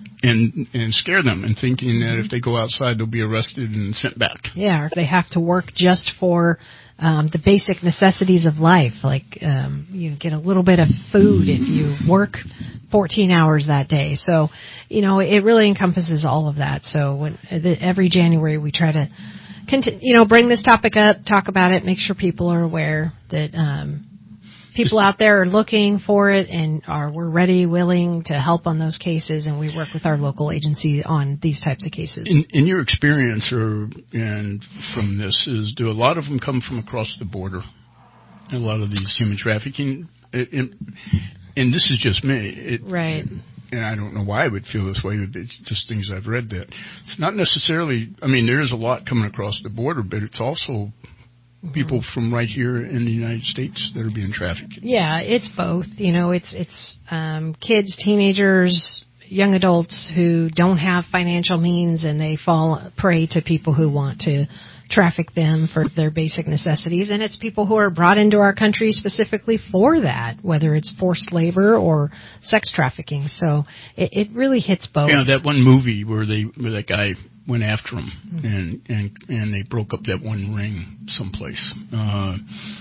And and scare them, and thinking that if they go outside, they'll be arrested and sent back. Yeah, or if they have to work just for um, the basic necessities of life, like um, you get a little bit of food if you work fourteen hours that day. So, you know, it really encompasses all of that. So when every January we try to, continue, you know, bring this topic up, talk about it, make sure people are aware that. Um, People out there are looking for it, and are we're ready, willing to help on those cases, and we work with our local agency on these types of cases. In, in your experience, or and from this, is do a lot of them come from across the border? A lot of these human trafficking, and, and this is just me, it, right? And I don't know why I would feel this way. It's just things I've read that it's not necessarily. I mean, there is a lot coming across the border, but it's also people from right here in the United States that are being trafficked. Yeah, it's both. You know, it's it's um, kids, teenagers, young adults who don't have financial means, and they fall prey to people who want to traffic them for their basic necessities. And it's people who are brought into our country specifically for that, whether it's forced labor or sex trafficking. So it, it really hits both. Yeah, that one movie where they where that guy went after him, mm-hmm. and, and and they broke up that one ring someplace. Uh,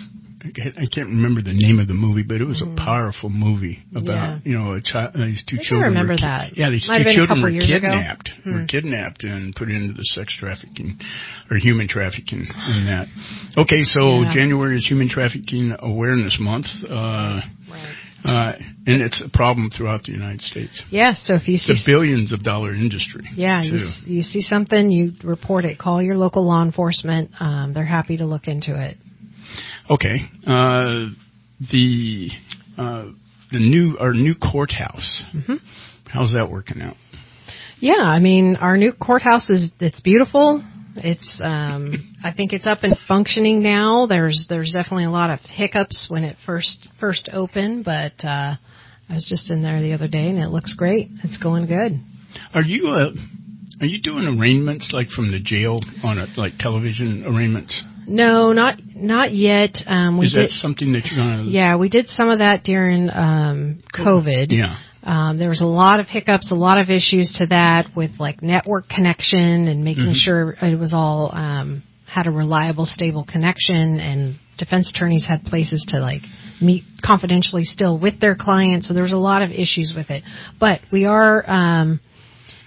I can't remember the name of the movie, but it was mm-hmm. a powerful movie about, yeah. you know, a child, these two I children. I remember were ki- that. Yeah, these Might two children were kidnapped. Ago. Were hmm. kidnapped and put into the sex trafficking or human trafficking in that. Okay, so yeah. January is Human Trafficking Awareness Month. Uh, right. Uh, and it's a problem throughout the United States. Yeah, so if you it's see... It's a billions of dollar industry. Yeah, you, you see something, you report it. Call your local law enforcement. Um, they're happy to look into it. Okay. Uh, the uh, the new our new courthouse. Mm-hmm. How's that working out? Yeah, I mean, our new courthouse is it's beautiful. It's um, I think it's up and functioning now. There's there's definitely a lot of hiccups when it first first opened, but uh, I was just in there the other day and it looks great. It's going good. Are you uh, are you doing arraignments like from the jail on a, like television arraignments? No, not not yet. Um, we Is that did, something that you're going to... Yeah, we did some of that during um, COVID. Yeah. Um, there was a lot of hiccups, a lot of issues to that with like network connection and making mm-hmm. sure it was all um, had a reliable, stable connection, and defense attorneys had places to like meet confidentially still with their clients. So there was a lot of issues with it. But we are... Um,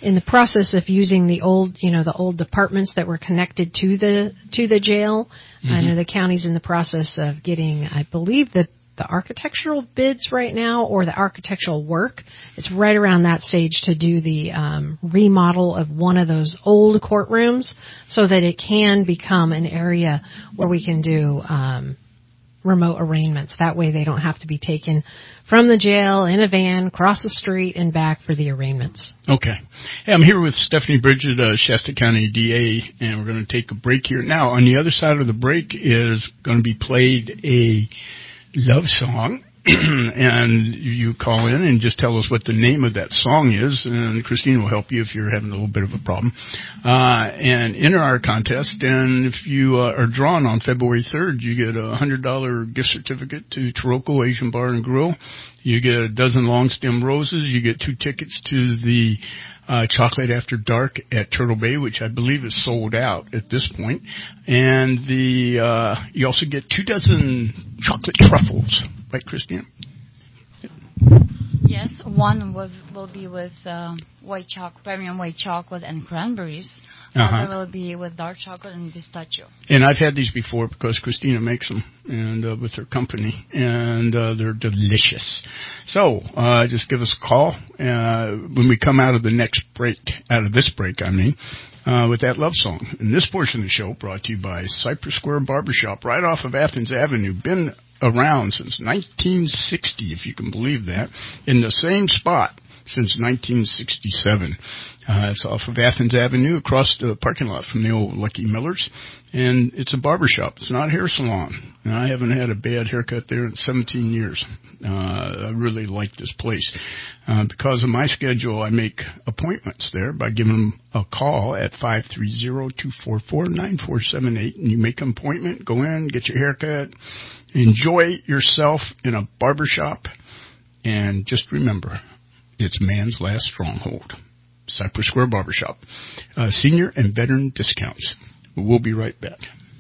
in the process of using the old, you know, the old departments that were connected to the to the jail. Mm-hmm. I know the county's in the process of getting, I believe, the the architectural bids right now, or the architectural work. It's right around that stage to do the um, remodel of one of those old courtrooms so that it can become an area where we can do um, remote arraignments. That way they don't have to be taken from the jail in a van, cross the street, and back for the arraignments. Okay. Hey, I'm here with Stephanie Bridget, uh, Shasta County D A, and we're going to take a break here. Now, on the other side of the break is going to be played a love song, and you call in and just tell us what the name of that song is, and Christine will help you if you're having a little bit of a problem. Uh, and enter our contest, and if you uh, are drawn on February third, you get a one hundred dollars gift certificate to Taroko Asian Bar and Grill. You get a dozen long stem roses. You get two tickets to the Uh, Chocolate After Dark at Turtle Bay, which I believe is sold out at this point. And the uh, you also get two dozen chocolate truffles, right, Christine? Yes, one will, will be with uh, white chocolate, premium white chocolate and cranberries. Uh-huh. Other will be with dark chocolate and pistachio. And I've had these before because Christina makes them, and uh, with her company, and uh, they're delicious. So uh, just give us a call uh, when we come out of the next break, out of this break, I mean, uh, with that love song. And this portion of the show brought to you by Cypress Square Barbershop, right off of Athens Avenue. Been around since nineteen sixty, if you can believe that, in the same spot since nineteen sixty-seven. Uh, it's off of Athens Avenue, across the parking lot from the old Lucky Millers, and it's a barbershop. It's not a hair salon, and I haven't had a bad haircut there in seventeen years. Uh, I really like this place. Uh, because of my schedule, I make appointments there by giving them a call at five three zero, two four four, nine four seven eight, and you make an appointment, go in, get your haircut, enjoy yourself in a barbershop, and just remember, it's man's last stronghold. Cypress Square Barbershop. Uh, senior and veteran discounts. We'll be right back.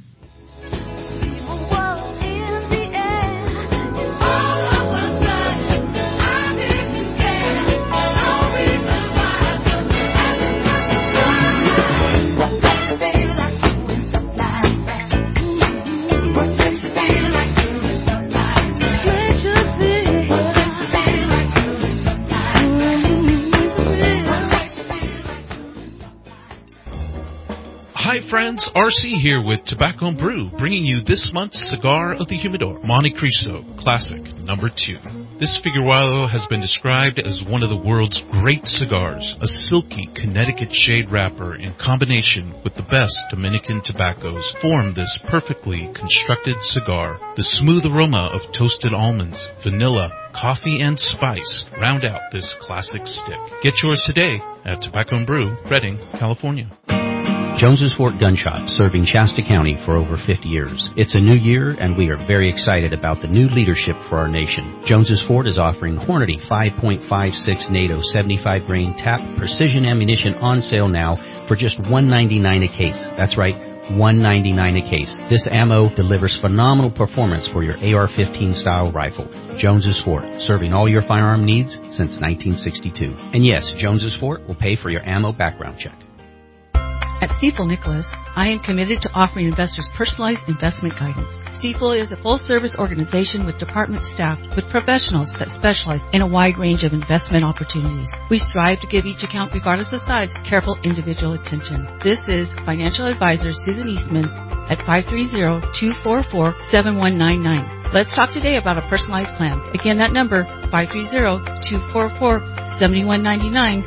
Hi friends, R C here with Tobacco and Brew, bringing you this month's Cigar of the Humidor, Monte Cristo Classic number two. This Figueroa has been described as one of the world's great cigars, a silky Connecticut shade wrapper in combination with the best Dominican tobaccos form this perfectly constructed cigar. The smooth aroma of toasted almonds, vanilla, coffee, and spice round out this classic stick. Get yours today at Tobacco and Brew, Redding, California. Jones's Fort Gun Shop, serving Shasta County for over fifty years. It's a new year, and we are very excited about the new leadership for our nation. Jones's Fort is offering Hornady five point five six NATO seventy-five grain tap precision ammunition on sale now for just one ninety-nine a case. That's right, one ninety-nine a case. This ammo delivers phenomenal performance for your A R fifteen style rifle. Jones's Fort, serving all your firearm needs since nineteen sixty-two. And yes, Jones's Fort will pay for your ammo background check. At Stifel Nicholas, I am committed to offering investors personalized investment guidance. Stifel is a full-service organization with department staff with professionals that specialize in a wide range of investment opportunities. We strive to give each account, regardless of size, careful individual attention. This is financial advisor Susan Eastman at five three zero, two four four, seven one nine nine. Let's talk today about a personalized plan. Again, that number, five three zero, two four four, seven one nine nine.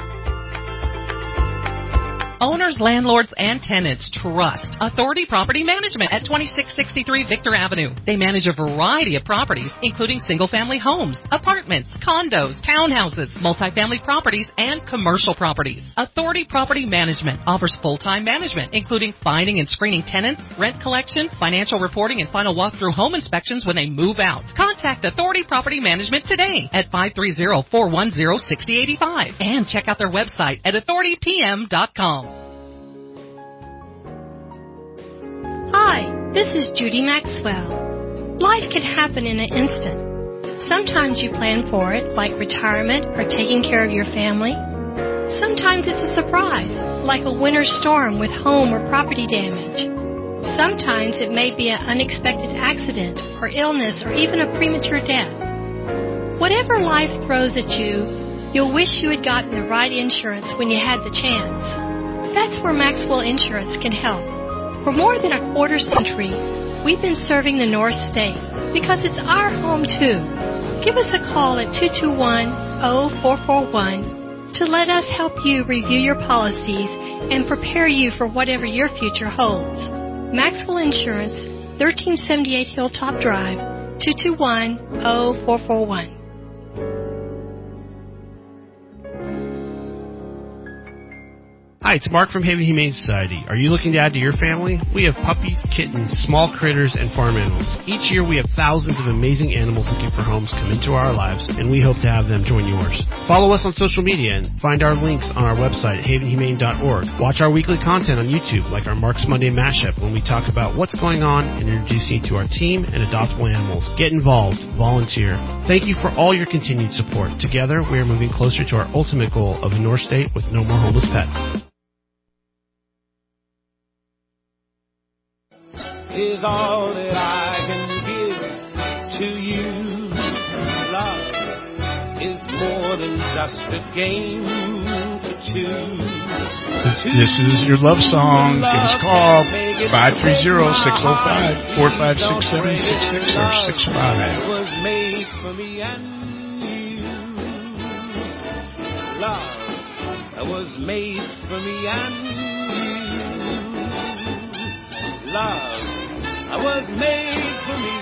Owners, landlords, and tenants trust Authority Property Management at twenty-six sixty-three Victor Avenue. They manage a variety of properties, including single-family homes, apartments, condos, townhouses, multifamily properties, and commercial properties. Authority Property Management offers full-time management, including finding and screening tenants, rent collection, financial reporting, and final walkthrough home inspections when they move out. Contact Authority Property Management today at five three zero, four one zero, six zero eight five and check out their website at authority p m dot com. Hi, this is Judy Maxwell. Life can happen in an instant. Sometimes you plan for it, like retirement or taking care of your family. Sometimes it's a surprise, like a winter storm with home or property damage. Sometimes it may be an unexpected accident or illness or even a premature death. Whatever life throws at you, you'll wish you had gotten the right insurance when you had the chance. That's where Maxwell Insurance can help. For more than a quarter century, we've been serving the North State because it's our home too. Give us a call at two two one, zero four four one to let us help you review your policies and prepare you for whatever your future holds. Maxwell Insurance, thirteen seventy-eight Hilltop Drive, two two one, zero four four one. Hi, it's Mark from Haven Humane Society. Are you looking to add to your family? We have puppies, kittens, small critters, and farm animals. Each year we have thousands of amazing animals looking for homes come into our lives, and we hope to have them join yours. Follow us on social media and find our links on our website, haven humane dot org. Watch our weekly content on YouTube, like our Mark's Monday Mashup, when we talk about what's going on and introduce you to our team and adoptable animals. Get involved. Volunteer. Thank you for all your continued support. Together, we are moving closer to our ultimate goal of a North State with no more homeless pets. Is all that I can give to you. Love is more than just a game to choose. This is your love song. Give us a call, five three zero, six zero five, four five six seven six six or six five. It was made for me and you. Love was made for me and you. Love I was made for me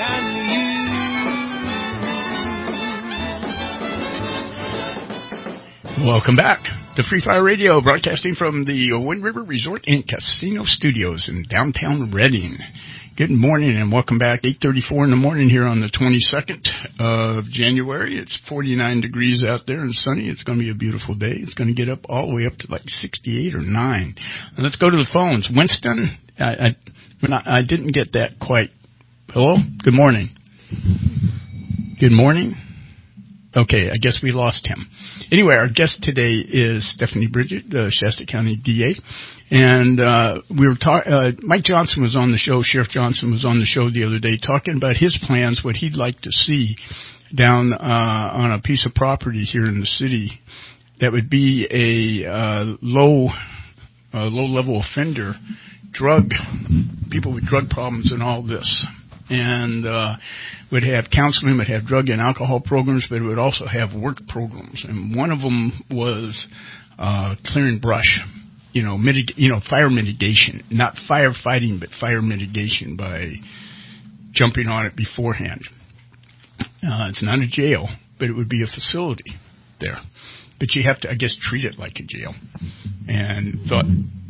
and you. Welcome back to Free Fire Radio, broadcasting from the Wind River Resort and Casino Studios in downtown Redding. Good morning and welcome back. eight thirty-four in the morning here on the twenty-second of January. It's forty-nine degrees out there and sunny. It's going to be a beautiful day. It's going to get up all the way up to like sixty-eight or nine. And let's go to the phones. Winston, I, I, I didn't get that quite. Hello? Good morning. Good morning. Okay, I guess we lost him. Anyway, our guest today is Stephanie Bridget, the Shasta County D A. And uh we were talking, uh, Mike Johnson was on the show, Sheriff Johnson was on the show the other day talking about his plans, what he'd like to see down uh on a piece of property here in the city that would be a uh low, uh, low-level offender, drug, people with drug problems and all this. And uh would have counseling, would have drug and alcohol programs, but it would also have work programs. And one of them was uh clearing brush, you know, mitig- you know, fire mitigation, not firefighting, but fire mitigation by jumping on it beforehand. Uh it's not a jail, but it would be a facility there. But you have to, I guess, treat it like a jail. And thought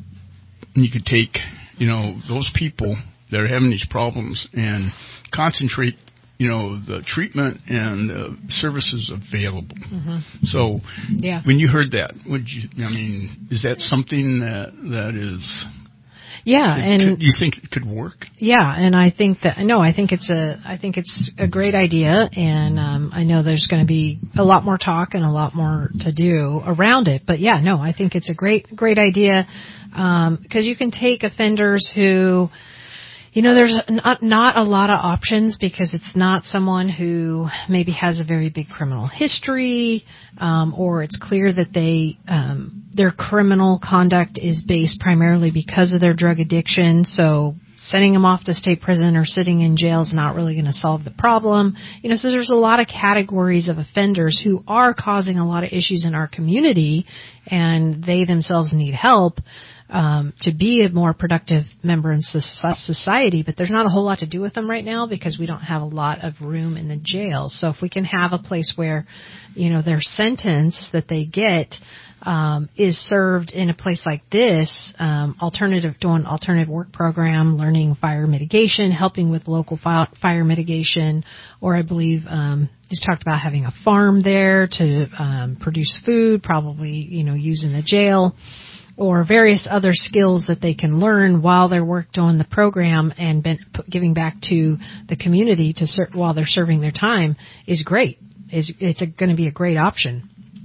you could take, you know, those people that are having these problems and concentrate, you know, the treatment and the services available. Mm-hmm. So yeah. When you heard that, would you, I mean, is that something that, that is... Yeah, could, and could, you think it could work? Yeah, and I think that no, I think it's a, I think it's a great idea, and um, I know there's going to be a lot more talk and a lot more to do around it. But yeah, no, I think it's a great, great idea um, because you can take offenders who, you know, there's not, not a lot of options because it's not someone who maybe has a very big criminal history, um, or it's clear that they, um, their criminal conduct is based primarily because of their drug addiction. So sending them off to state prison or sitting in jail is not really going to solve the problem. You know, so there's a lot of categories of offenders who are causing a lot of issues in our community, and they themselves need help. Um, to be a more productive member in society, but there's not a whole lot to do with them right now because we don't have a lot of room in the jail. So if we can have a place where, you know, their sentence that they get um, is served in a place like this, um, alternative doing alternative work program, learning fire mitigation, helping with local fi- fire mitigation, or I believe um, he's talked about having a farm there to um, produce food, probably, you know, using the jail, or various other skills that they can learn while they're worked on the program and been giving back to the community to ser- while they're serving their time is great. Is it's going to be a great option.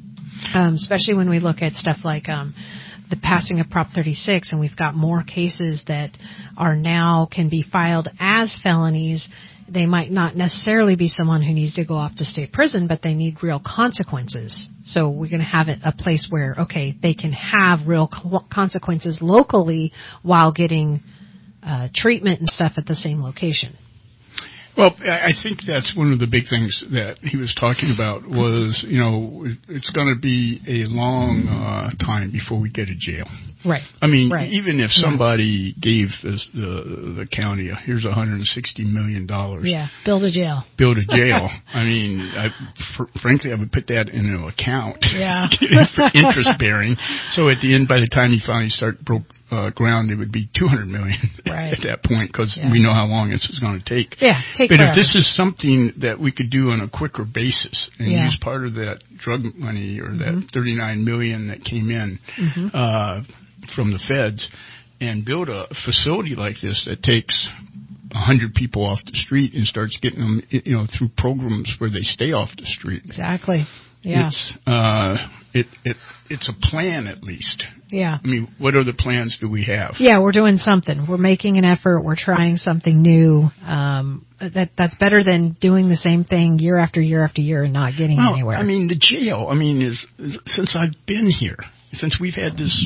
um, especially when we look at stuff like um, the passing of Prop thirty-six, and we've got more cases that are now can be filed as felonies. They might not necessarily be someone who needs to go off to state prison, but they need real consequences. So we're going to have it a place where, okay, they can have real co- consequences locally while getting uh, treatment and stuff at the same location. Well, I think that's one of the big things that he was talking about was, you know, it's going to be a long uh, time before we get a jail. Right. I mean, right. even if somebody yeah. gave this, the the county, a, here's one hundred sixty million dollars. Yeah, build a jail. Build a jail. I mean, I, fr- frankly, I would put that in an account. Yeah. For interest bearing. So at the end, by the time you finally start broke, Uh, ground, it would be two hundred million right. at that point, because yeah. we know how long this is going to take. Yeah, take but forever. if this is something that we could do on a quicker basis and yeah. use part of that drug money or mm-hmm. that thirty-nine million that came in mm-hmm. uh, from the feds and build a facility like this that takes a hundred people off the street and starts getting them, you know, through programs where they stay off the street. Exactly. Yeah. It's, uh, it, it, it's a plan at least. Yeah. I mean, what other plans do we have? Yeah, we're doing something. We're making an effort. We're trying something new. Um, that, that's better than doing the same thing year after year after year and not getting well, anywhere. I mean, the jail, I mean, is, is, since I've been here, since we've had this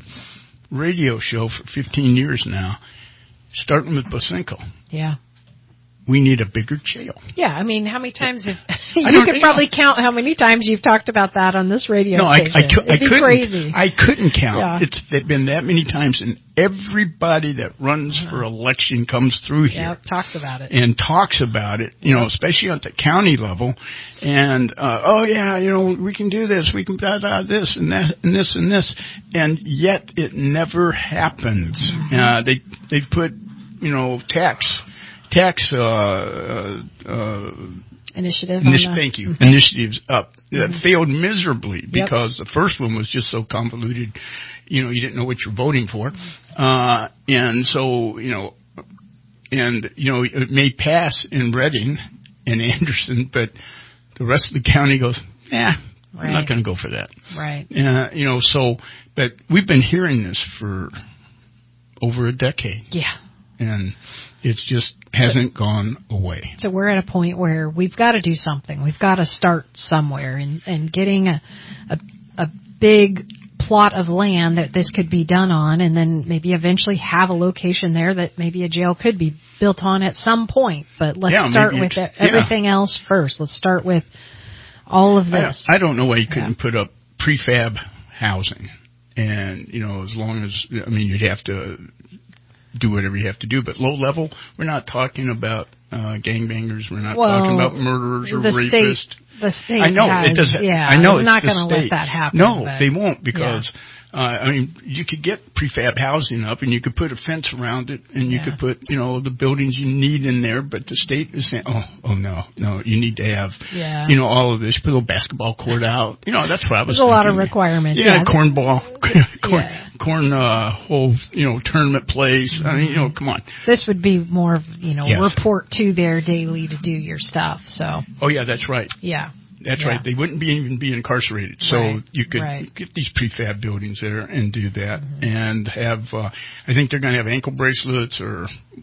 radio show for fifteen years now, starting with Bosenko. Yeah. We need a bigger jail. Yeah, I mean, how many times have you could probably know. count how many times you've talked about that on this radio no, station. I, I, cu- It'd I be couldn't. Crazy. I couldn't count. Yeah. It's been that many times, and everybody that runs for election comes through here. Yep, talks about it. And talks about it, you yep. know, especially at the county level. And, uh, oh, yeah, you know, we can do this. We can da da this and that and this and this. And yet it never happens. Mm-hmm. Uh, they, they put, you know, tax... Tax uh, uh, uh, initiative. Initi- thank you. Mm-hmm. Initiatives up that mm-hmm. failed miserably because yep. the first one was just so convoluted. You know, you didn't know what you're voting for, uh, and so you know, and you know, it may pass in Reading and Anderson, but the rest of the county goes, "Yeah, right. I'm not going to go for that." Right. Uh, you know, so but we've been hearing this for over a decade. Yeah. And it's just hasn't so, gone away. So we're at a point where we've got to do something. We've got to start somewhere, and, and getting a, a a big plot of land that this could be done on, and then maybe eventually have a location there that maybe a jail could be built on at some point. But let's yeah, start with yeah. everything else first. Let's start with all of this. I, I don't know why you couldn't yeah. put up prefab housing, and you know, as long as I mean, you'd have to do whatever you have to do, but low level, we're not talking about uh, gangbangers. We're not well, talking about murderers or the rapists. State, the state, I know has, it does. Yeah, I know it's it's not going to let that happen. No, but, they won't because. Yeah. Uh, I mean, you could get prefab housing up, and you could put a fence around it, and you yeah. could put, you know, the buildings you need in there. But the state is saying, "Oh, oh no, no, you need to have, yeah. you know, all of this. Put a little basketball court out. You know, that's what I was. There's thinking. a lot of requirements. Yeah, yeah. cornball, corn, yeah. corn, uh, whole, you know, tournament place. Mm-hmm. I mean, you know, come on. This would be more, of, you know, yes. report to there daily to do your stuff. So. Oh yeah, that's right. Yeah. That's yeah. right. They wouldn't be even be incarcerated. So right. you could right. get these prefab buildings there and do that mm-hmm. and have, uh, I think they're going to have ankle bracelets or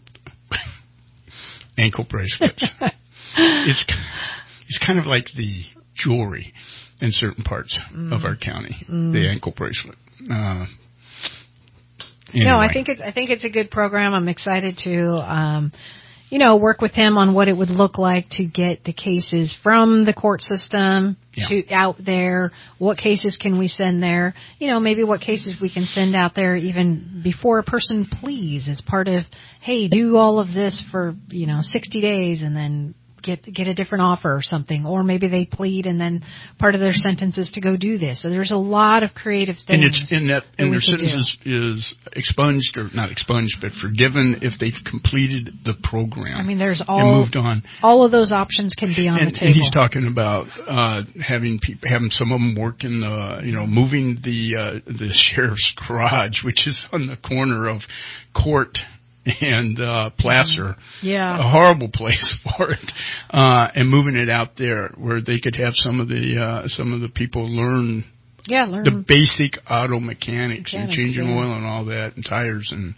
ankle bracelets. it's, it's kind of like the jewelry in certain parts mm. of our county, mm. the ankle bracelet. Uh, anyway. No, I think it's, I think it's a good program. I'm excited to, um, you know, work with him on what it would look like to get the cases from the court system yeah. to out there. What cases can we send there? You know, maybe what cases we can send out there even before a person pleads as part of, hey, do all of this for, you know, sixty days and then get get a different offer or something. Or maybe they plead and then part of their sentence is to go do this. So there's a lot of creative things. And it's in that, that and their sentence is, is expunged or not expunged, but forgiven if they've completed the program. I mean, there's all and moved on. All of those options can be on and, the table. And he's talking about uh, having people, having some of them work in the, you know, moving the uh, the sheriff's garage, which is on the corner of Court and uh, Placer. Yeah. A horrible place for it. Uh, and moving it out there where they could have some of the uh, some of the people learn Yeah, learn the basic auto mechanics, mechanics and changing yeah. oil and all that, and tires, and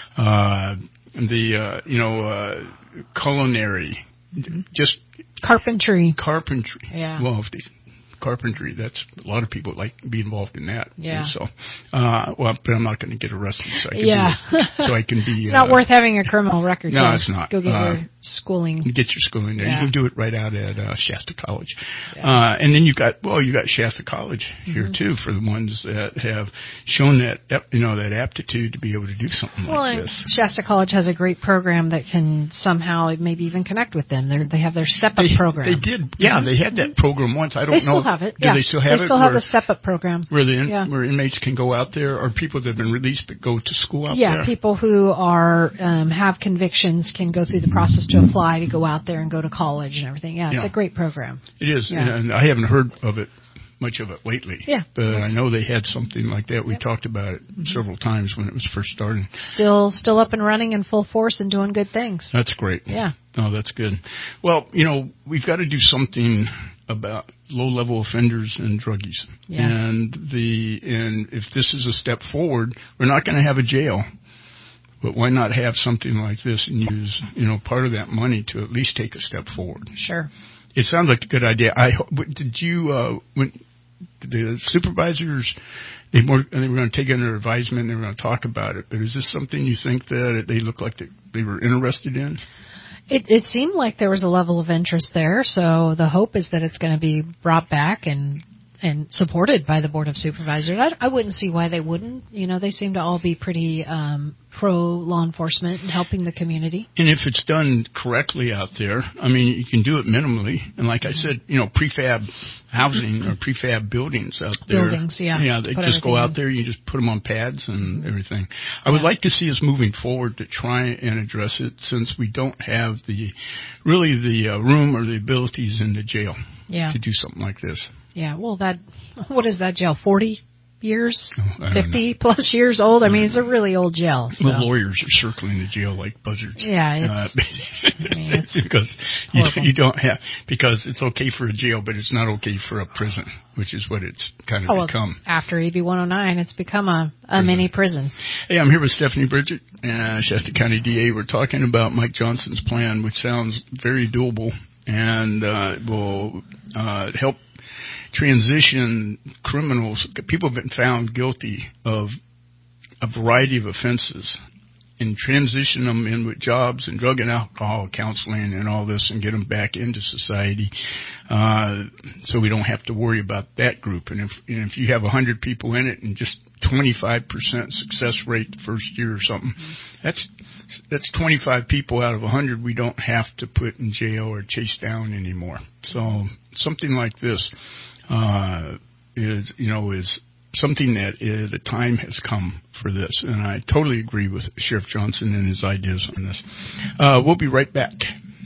uh, the uh, you know uh, culinary, mm-hmm. just carpentry. Carpentry. Yeah. Well, if they, carpentry. That's a lot of people like to be involved in that. Yeah. So, uh, well, but I'm not going to get arrested. So I can yeah. Be, so I can be. It's uh, not worth having a criminal record. No, so it's not. Go get uh, your schooling. Get your schooling there. Yeah. You can do it right out at uh, Shasta College. Yeah. Uh, and then you got well, you got Shasta College here mm-hmm. too for the ones that have shown that you know that aptitude to be able to do something well, like and this. Shasta College has a great program that can somehow maybe even connect with them. They they have their Step Up they, program. They did. Yeah, mm-hmm. they had that program once. I don't they know. They still have it. Do yeah. they still have they it? still have the Step Up program. Where the in, yeah. where inmates can go out there, or people that have been released but go to school out yeah, there. Yeah, people who are um, have convictions can go through the process to apply to go out there and go to college and everything. Yeah, it's yeah. a great program. It is, yeah. and I haven't heard of it much of it lately. Yeah, but I know they had something like that. We yep. talked about it mm-hmm. several times when it was first starting. Still, still up and running in full force and doing good things. That's great. Yeah. Oh, that's good. Well, you know, we've got to do something about low-level offenders and druggies. Yeah. And the and if this is a step forward, we're not going to have a jail. But why not have something like this and use, you know, part of that money to at least take a step forward? Sure. It sounds like a good idea. I did you uh, when the supervisors they were they were going to take under advisement. They were going to talk about it. But is this something you think that they look like they, they were interested in? It, it seemed like there was a level of interest there. So the hope is that it's going to be brought back and and supported by the Board of Supervisors. I, I wouldn't see why they wouldn't. You know, they seem to all be pretty um, pro law enforcement and helping the community. And if it's done correctly out there, I mean, you can do it minimally. And like I said, you know, prefab housing or prefab buildings out there. Buildings, yeah. Yeah, they put just go out in. there, you just put them on pads and everything. I yeah. would like to see us moving forward to try and address it since we don't have the, really the uh, room or the abilities in the jail yeah. to do something like this. Yeah, well, that, what is that jail, forty years, oh, fifty plus years old? I mean, it's a really old jail. So. The lawyers are circling the jail like buzzards. Yeah, it's, uh, I mean, it's because you, you don't have, because it's okay for a jail, but it's not okay for a prison, which is what it's kind of oh, become. Well, after A B one oh nine, it's become a, a mini prison. Hey, I'm here with Stephanie Bridget, uh, Shasta County D A. We're talking about Mike Johnson's plan, which sounds very doable and uh, will uh, help transition criminals. People have been found guilty of a variety of offenses and transition them in with jobs and drug and alcohol counseling and all this and get them back into society. Uh, so we don't have to worry about that group. And if, and if you have one hundred people in it and just twenty-five percent success rate the first year or something, that's, that's twenty-five people out of one hundred we don't have to put in jail or chase down anymore. So something like this, uh, is, you know, is something that is, the time has come for this. And I totally agree with Sheriff Johnson and his ideas on this. Uh, we'll be right back.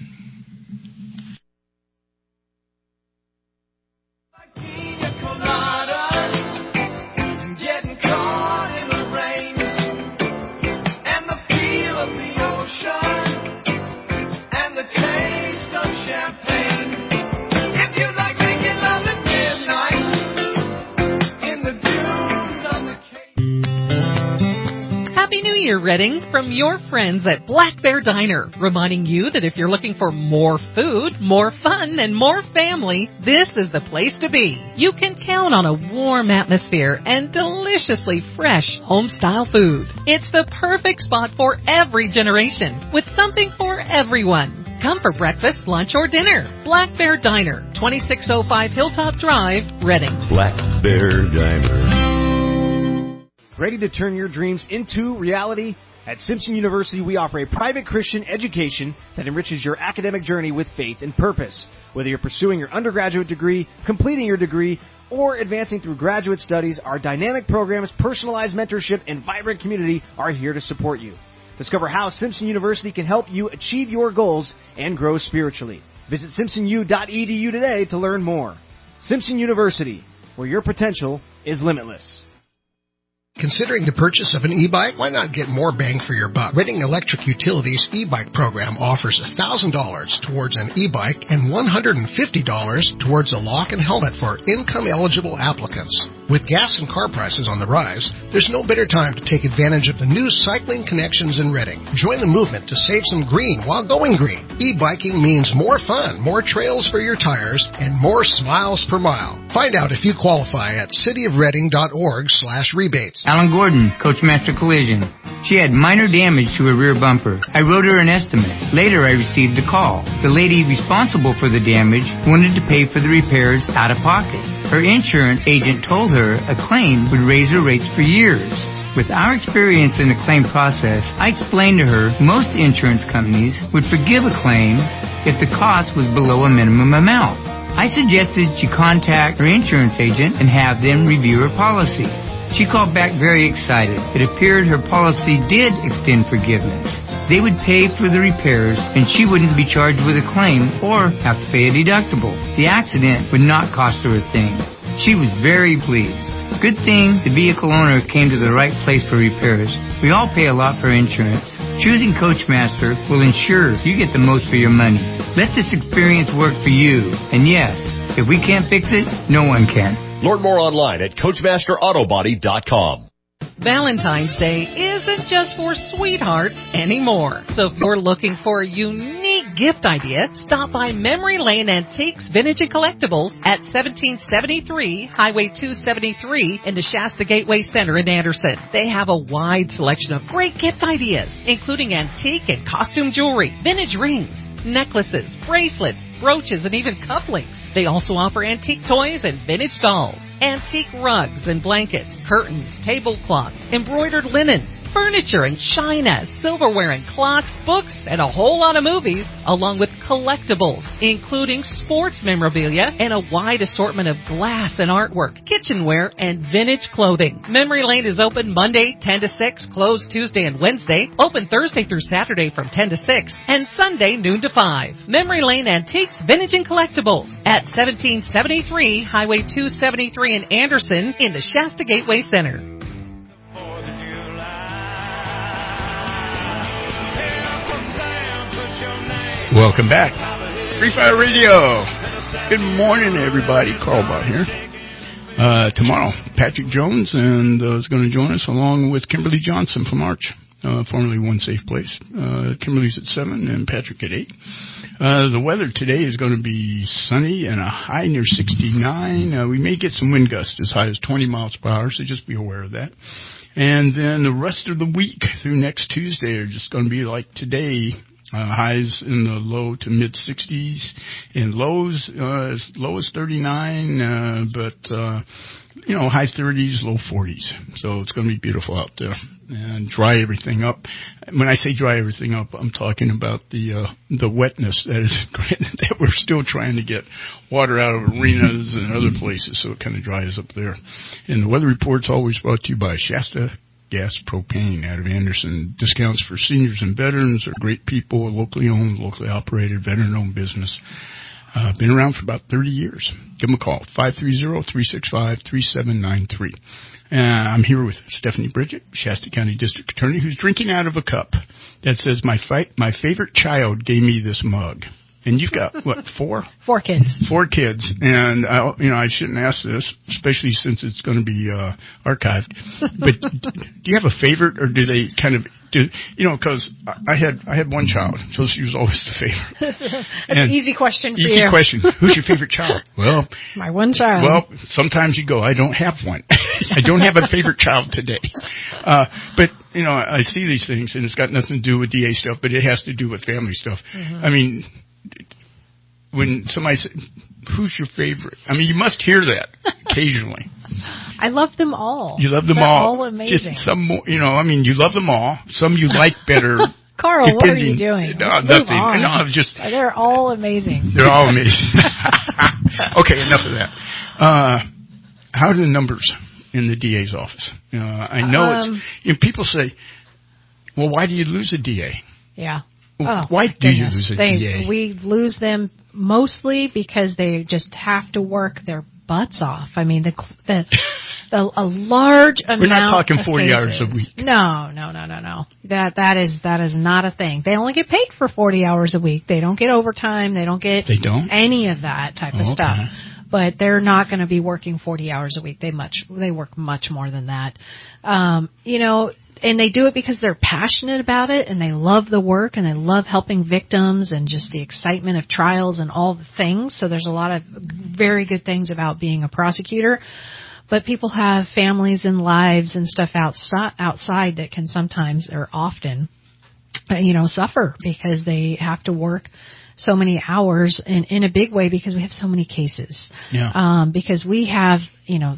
Happy New Year, Redding, from your friends at Black Bear Diner, reminding you that if you're looking for more food, more fun, and more family, this is the place to be. You can count on a warm atmosphere and deliciously fresh home-style food. It's the perfect spot for every generation, with something for everyone. Come for breakfast, lunch, or dinner. Black Bear Diner, twenty-six oh five Hilltop Drive, Redding. Black Bear Diner. Ready to turn your dreams into reality? At Simpson University, we offer a private Christian education that enriches your academic journey with faith and purpose. Whether you're pursuing your undergraduate degree, completing your degree, or advancing through graduate studies, our dynamic programs, personalized mentorship, and vibrant community are here to support you. Discover how Simpson University can help you achieve your goals and grow spiritually. Visit simpson u dot e d u today to learn more. Simpson University, where your potential is limitless. Considering the purchase of an e-bike? Why not get more bang for your buck? Redding Electric Utilities e-bike program offers one thousand dollars towards an e-bike and one hundred fifty dollars towards a lock and helmet for income-eligible applicants. With gas and car prices on the rise, there's no better time to take advantage of the new cycling connections in Redding. Join the movement to save some green while going green. E-biking means more fun, more trails for your tires, and more smiles per mile. Find out if you qualify at cityofredding.org slash rebates. Alan Gordon, Coachmaster Collision. She had minor damage to her rear bumper. I wrote her an estimate. Later, I received a call. The lady responsible for the damage wanted to pay for the repairs out of pocket. Her insurance agent told her a claim would raise her rates for years. With our experience in the claim process, I explained to her most insurance companies would forgive a claim if the cost was below a minimum amount. I suggested she contact her insurance agent and have them review her policy. She called back very excited. It appeared her policy did extend forgiveness. They would pay for the repairs, and she wouldn't be charged with a claim or have to pay a deductible. The accident would not cost her a thing. She was very pleased. Good thing the vehicle owner came to the right place for repairs. We all pay a lot for insurance. Choosing Coachmaster will ensure you get the most for your money. Let this experience work for you. And yes, if we can't fix it, no one can. Learn more online at Coachmaster Auto Body dot com. Valentine's Day isn't just for sweethearts anymore. So if you're looking for a unique gift idea, stop by Memory Lane Antiques, Vintage and Collectibles at seventeen seventy-three Highway two seventy-three in the Shasta Gateway Center in Anderson. They have a wide selection of great gift ideas, including antique and costume jewelry, vintage rings, necklaces, bracelets, brooches, and even cufflinks. They also offer antique toys and vintage dolls, antique rugs and blankets, curtains, tablecloths, embroidered linen, furniture and china, silverware and clocks, books, and a whole lot of movies, along with collectibles, including sports memorabilia and a wide assortment of glass and artwork, kitchenware, and vintage clothing. Memory Lane is open Monday ten to six, closed Tuesday and Wednesday, open Thursday through Saturday from ten to six, and Sunday noon to five. Memory Lane Antiques, Vintage and Collectibles at seventeen seventy-three Highway two seventy-three in Anderson in the Shasta Gateway Center. Welcome back. Free Fire Radio. Good morning, everybody. Carl Bott here. Uh, tomorrow, Patrick Jones and uh, is going to join us along with Kimberly Johnson from Arch, uh, formerly One Safe Place. Uh, Kimberly's at seven and Patrick at eight. Uh, the weather today is going to be sunny and a high near sixty-nine. Uh, we may get some wind gusts as high as twenty miles per hour, so just be aware of that. And then the rest of the week through next Tuesday are just going to be like today. Uh, highs in the low to mid sixties and lows, uh, as low as thirty-nine, uh, but, uh, you know, high thirties, low forties. So it's going to be beautiful out there and dry everything up. When I say dry everything up, I'm talking about the, uh, the wetness that is, that we're still trying to get water out of arenas and other places. So it kind of dries up there. And the weather report's always brought to you by Shasta Gas Propane out of Anderson. Discounts for seniors and veterans are great people, locally owned, locally operated, veteran-owned business. Uh, been around for about thirty years. Give them a call, five three zero, three six five, three seven nine three. Uh, I'm here with Stephanie Bridget, Shasta County District Attorney, who's drinking out of a cup that says, my fight, my favorite child gave me this mug. And you've got, what, four? Four kids. Four kids. And, I, you know, I shouldn't ask this, especially since it's going to be uh, archived. But do you have a favorite, or do they kind of, do you know, because I had I had one child, so she was always the favorite. That's and an easy question for easy you. Easy question. Who's your favorite child? Well, my one child. Well, sometimes you go, I don't have one. I don't have a favorite child today. Uh, but, you know, I see these things, and it's got nothing to do with D A stuff, but it has to do with family stuff. Mm-hmm. I mean, when somebody says, who's your favorite? I mean, you must hear that occasionally. I love them all. You love them They're all. all amazing. Just some more, you know, I mean, you love them all. Some you like better. Carl, what are you doing? No, Let's nothing. move on. No, I'm just. They're all amazing. They're all amazing. Okay, enough of that. Uh, how are the numbers in the D A's office? Uh, I know um, it's, you know, people say, well, why do you lose a D A? Yeah. Well, oh, why do goodness. you lose a they, D A? We lose them mostly because they just have to work their butts off. I mean, the the, the a large amount. We're not talking forty cases. hours a week. No, no, no, no, no. That that is that is not a thing. They only get paid for forty hours a week. They don't get overtime. They don't get. They don't? Any of that type oh, of okay. stuff. but they're not going to be working forty hours a week. They much, they work much more than that. Um, you know, and they do it because they're passionate about it and they love the work and they love helping victims and just the excitement of trials and all the things. So there's a lot of very good things about being a prosecutor. But people have families and lives and stuff outside, outside that can sometimes or often, you know, suffer because they have to work so many hours in, in a big way because we have so many cases. Yeah. Um, because we have, you know,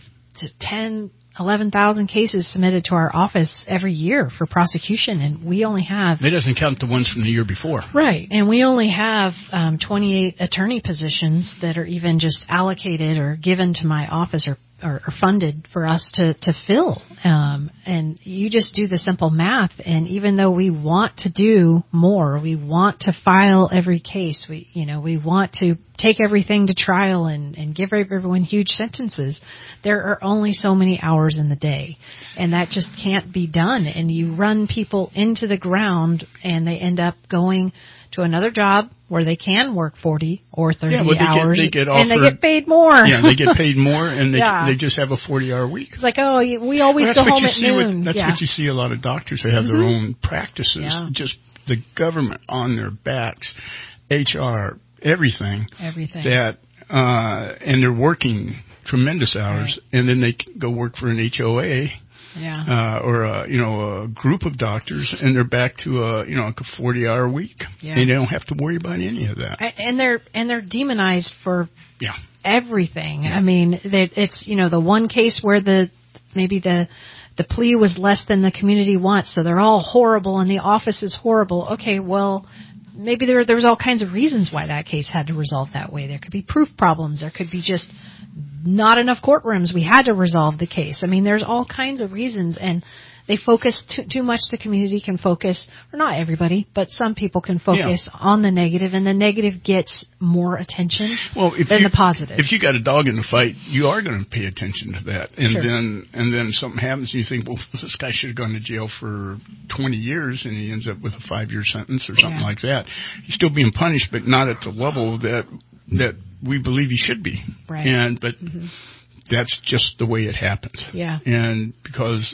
ten, eleven thousand cases submitted to our office every year for prosecution, and we only have... That doesn't count the ones from the year before. Right, and we only have um, twenty-eight attorney positions that are even just allocated or given to my office or Or, or funded for us to, to fill. Um, and you just do the simple math. And even though we want to do more, we want to file every case, we, you know, we want to take everything to trial and, and give everyone huge sentences. There are only so many hours in the day, and that just can't be done. And you run people into the ground and they end up going to another job where they can work forty or thirty yeah, well, they hours, get, they get offered, and they get paid more. Yeah, they get paid more, and they yeah. they just have a forty-hour week. It's like, oh, we always well, go home at noon. With, that's yeah. what you see a lot of doctors. They have mm-hmm. their own practices. Yeah. Just the government on their backs, H R, everything. Everything. That, uh, and they're working tremendous hours, right. and then they go work for an H O A. Yeah. Uh, or a, you know, a group of doctors, and they're back to a, you know, like a forty-hour week. Yeah. And they don't have to worry about any of that. And they're and they're demonized for yeah. everything. Yeah. I mean, it's, you know, the one case where the maybe the the plea was less than the community wants, so they're all horrible, and the office is horrible. Okay, well, maybe there there was all kinds of reasons why that case had to resolve that way. There could be proof problems. There could be just not enough courtrooms. We had to resolve the case. I mean, there's all kinds of reasons, and they focus too, too much. The community can focus, or not everybody, but some people can focus yeah. on the negative, and the negative gets more attention well, if than you, the positive. If you got a dog in the fight, you are going to pay attention to that, and sure. then and then something happens, and you think, well, this guy should have gone to jail for twenty years, and he ends up with a five-year sentence or something yeah. like that. He's still being punished, but not at the level that that we believe he should be. Right. And but mm-hmm. that's just the way it happens. Yeah. And because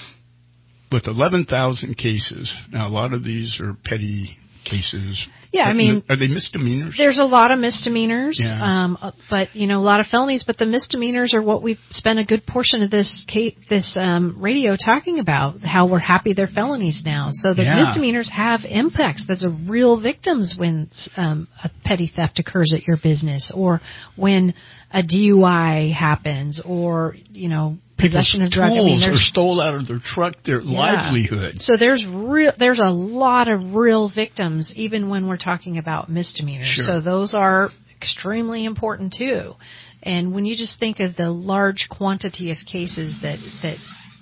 with eleven thousand cases, now a lot of these are petty cases. Yeah, I mean, are they misdemeanors? There's a lot of misdemeanors, yeah. um, but you know, a lot of felonies. But the misdemeanors are what we've spent a good portion of this case, this um, radio talking about. How we're happy they're felonies now. So the yeah. misdemeanors have impacts. There's a real victims when um, a petty theft occurs at your business, or when a D U I happens, or you know. Possession People's of drugs. tools I mean, are stole out of their truck, their yeah. livelihood. So there's real, there's a lot of real victims, even when we're talking about misdemeanors. Sure. So those are extremely important too. And when you just think of the large quantity of cases that that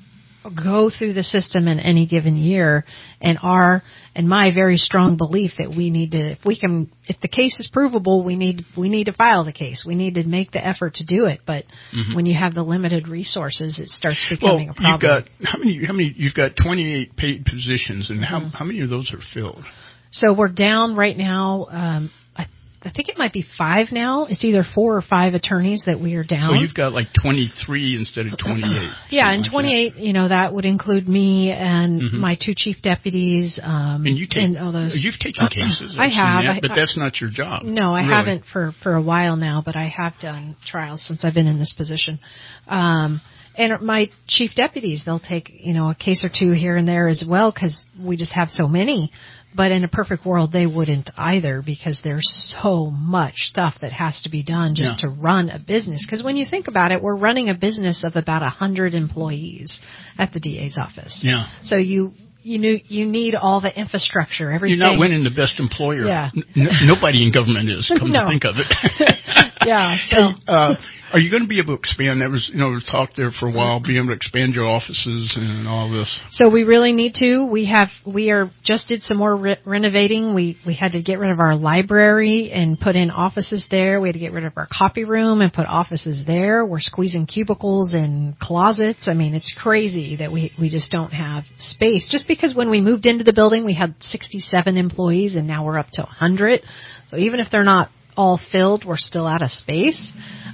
go through the system in any given year, and our and my very strong belief that we need to, if we can, if the case is provable, we need we need to file the case. We need to make the effort to do it. But mm-hmm. when you have the limited resources, it starts becoming well, a problem. You've got how many? How many? You've got twenty-eight paid positions, and mm-hmm. how how many of those are filled? So we're down right now. Um, I, I think it might be five now. It's either four or five attorneys that we are down. So you've got like twenty-three instead of twenty-eight. Yeah, and like twenty-eight, that. you know, that would include me and mm-hmm. my two chief deputies. Um, and you take, and all those. You've taken cases. I have. That, I, but that's not your job. No, I really. haven't for, for a while now, but I have done trials since I've been in this position. Um, and my chief deputies, they'll take, you know, a case or two here and there as well, because we just have so many. But in a perfect world, they wouldn't either, because there's so much stuff that has to be done just yeah. to run a business. Because when you think about it, we're running a business of about one hundred employees at the D A's office. Yeah. So you you knew, you need all the infrastructure, everything. You're not winning the best employer. Yeah. N- nobody in government is, come no. to think of it. yeah. So. Hey, uh, are you going to be able to expand? There was, you know, talk there for a while, being able to expand your offices and all this. So we really need to. We have, we are just did some more re- renovating. We we had to get rid of our library and put in offices there. We had to get rid of our copy room and put offices there. We're squeezing cubicles and closets. I mean, it's crazy that we we just don't have space. Just because when we moved into the building, we had sixty-seven employees, and now we're up to one hundred. So even if they're not all filled, we're still out of space.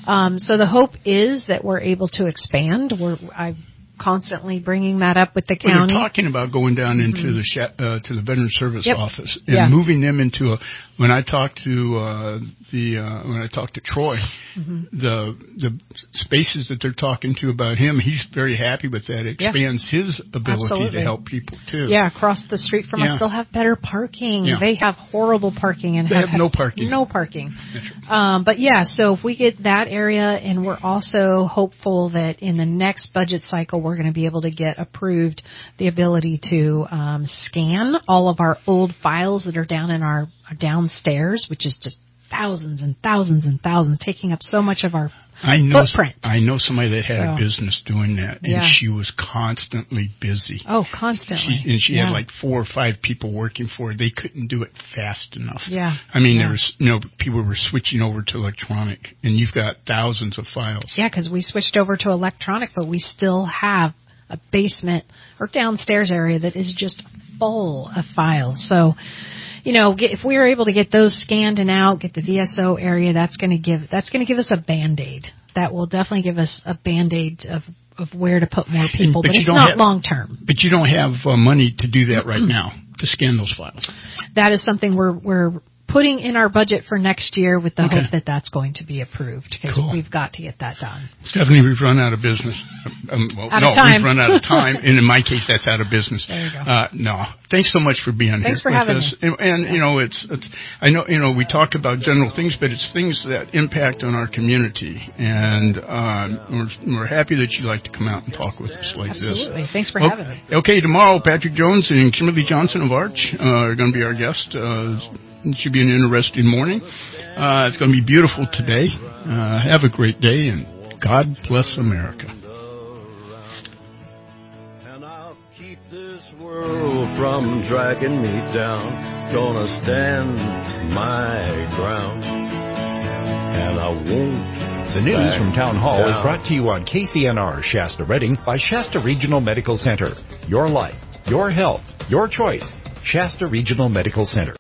Um, so the hope is that we're able to expand. We're I've constantly bringing that up with the county. Well, you're talking about going down into mm-hmm. the sh- uh, to the Veteran Service yep. office and yeah. moving them into a. When I talked to uh, the uh, when I talked to Troy, mm-hmm. the the spaces that they're talking to about him, he's very happy with that. It expands yeah. his ability Absolutely. to help people too. Yeah, across the street from yeah. us, they'll have better parking. Yeah. They have horrible parking and they have, have no parking. No parking. Um, but yeah, so if we get that area, and we're also hopeful that in the next budget cycle, we're going to be able to get approved the ability to um, scan all of our old files that are down in our, our downstairs, which is just thousands and thousands and thousands, taking up so much of our I know footprint. I know somebody that had so, a business doing that, and yeah. she was constantly busy. Oh, constantly. She, and she yeah. had like four or five people working for her. They couldn't do it fast enough. Yeah. I mean, yeah. there was, you know, people were switching over to electronic, and you've got thousands of files. Yeah, because we switched over to electronic, but we still have a basement or downstairs area that is just full of files. So, you know, get, if we were able to get those scanned and out, get the V S O area, that's going to give that's going to give us a Band-Aid. That will definitely give us a Band-Aid of, of where to put more people, but, but it's not long term. But you don't have uh, money to do that right now, to scan those files. That is something we're we're putting in our budget for next year with the okay. hope that that's going to be approved, because cool. we've got to get that done. Stephanie, we've run out of business. Um, well, out no, of time. we've run out of time, and in my case, that's out of business. There you go. Uh, no, thanks so much for being thanks here. Thanks for having us. me. And, and yeah. you know, it's, it's I know you know we talk about general things, but it's things that impact on our community, and uh, we're, we're happy that you like to come out and talk with us like Absolutely. this. Absolutely. Thanks for well, having me. Okay, tomorrow, Patrick Jones and Kimberly Johnson of Arch uh, are going to be our guests. Uh, It should be an interesting morning. Uh, it's going to be beautiful today. Uh, have a great day, and God bless America. And I'll keep this world from dragging me down. Gonna stand my ground. And I won't. The news from Town Hall down. is brought to you on K C N R Shasta Redding by Shasta Regional Medical Center. Your life, your health, your choice. Shasta Regional Medical Center.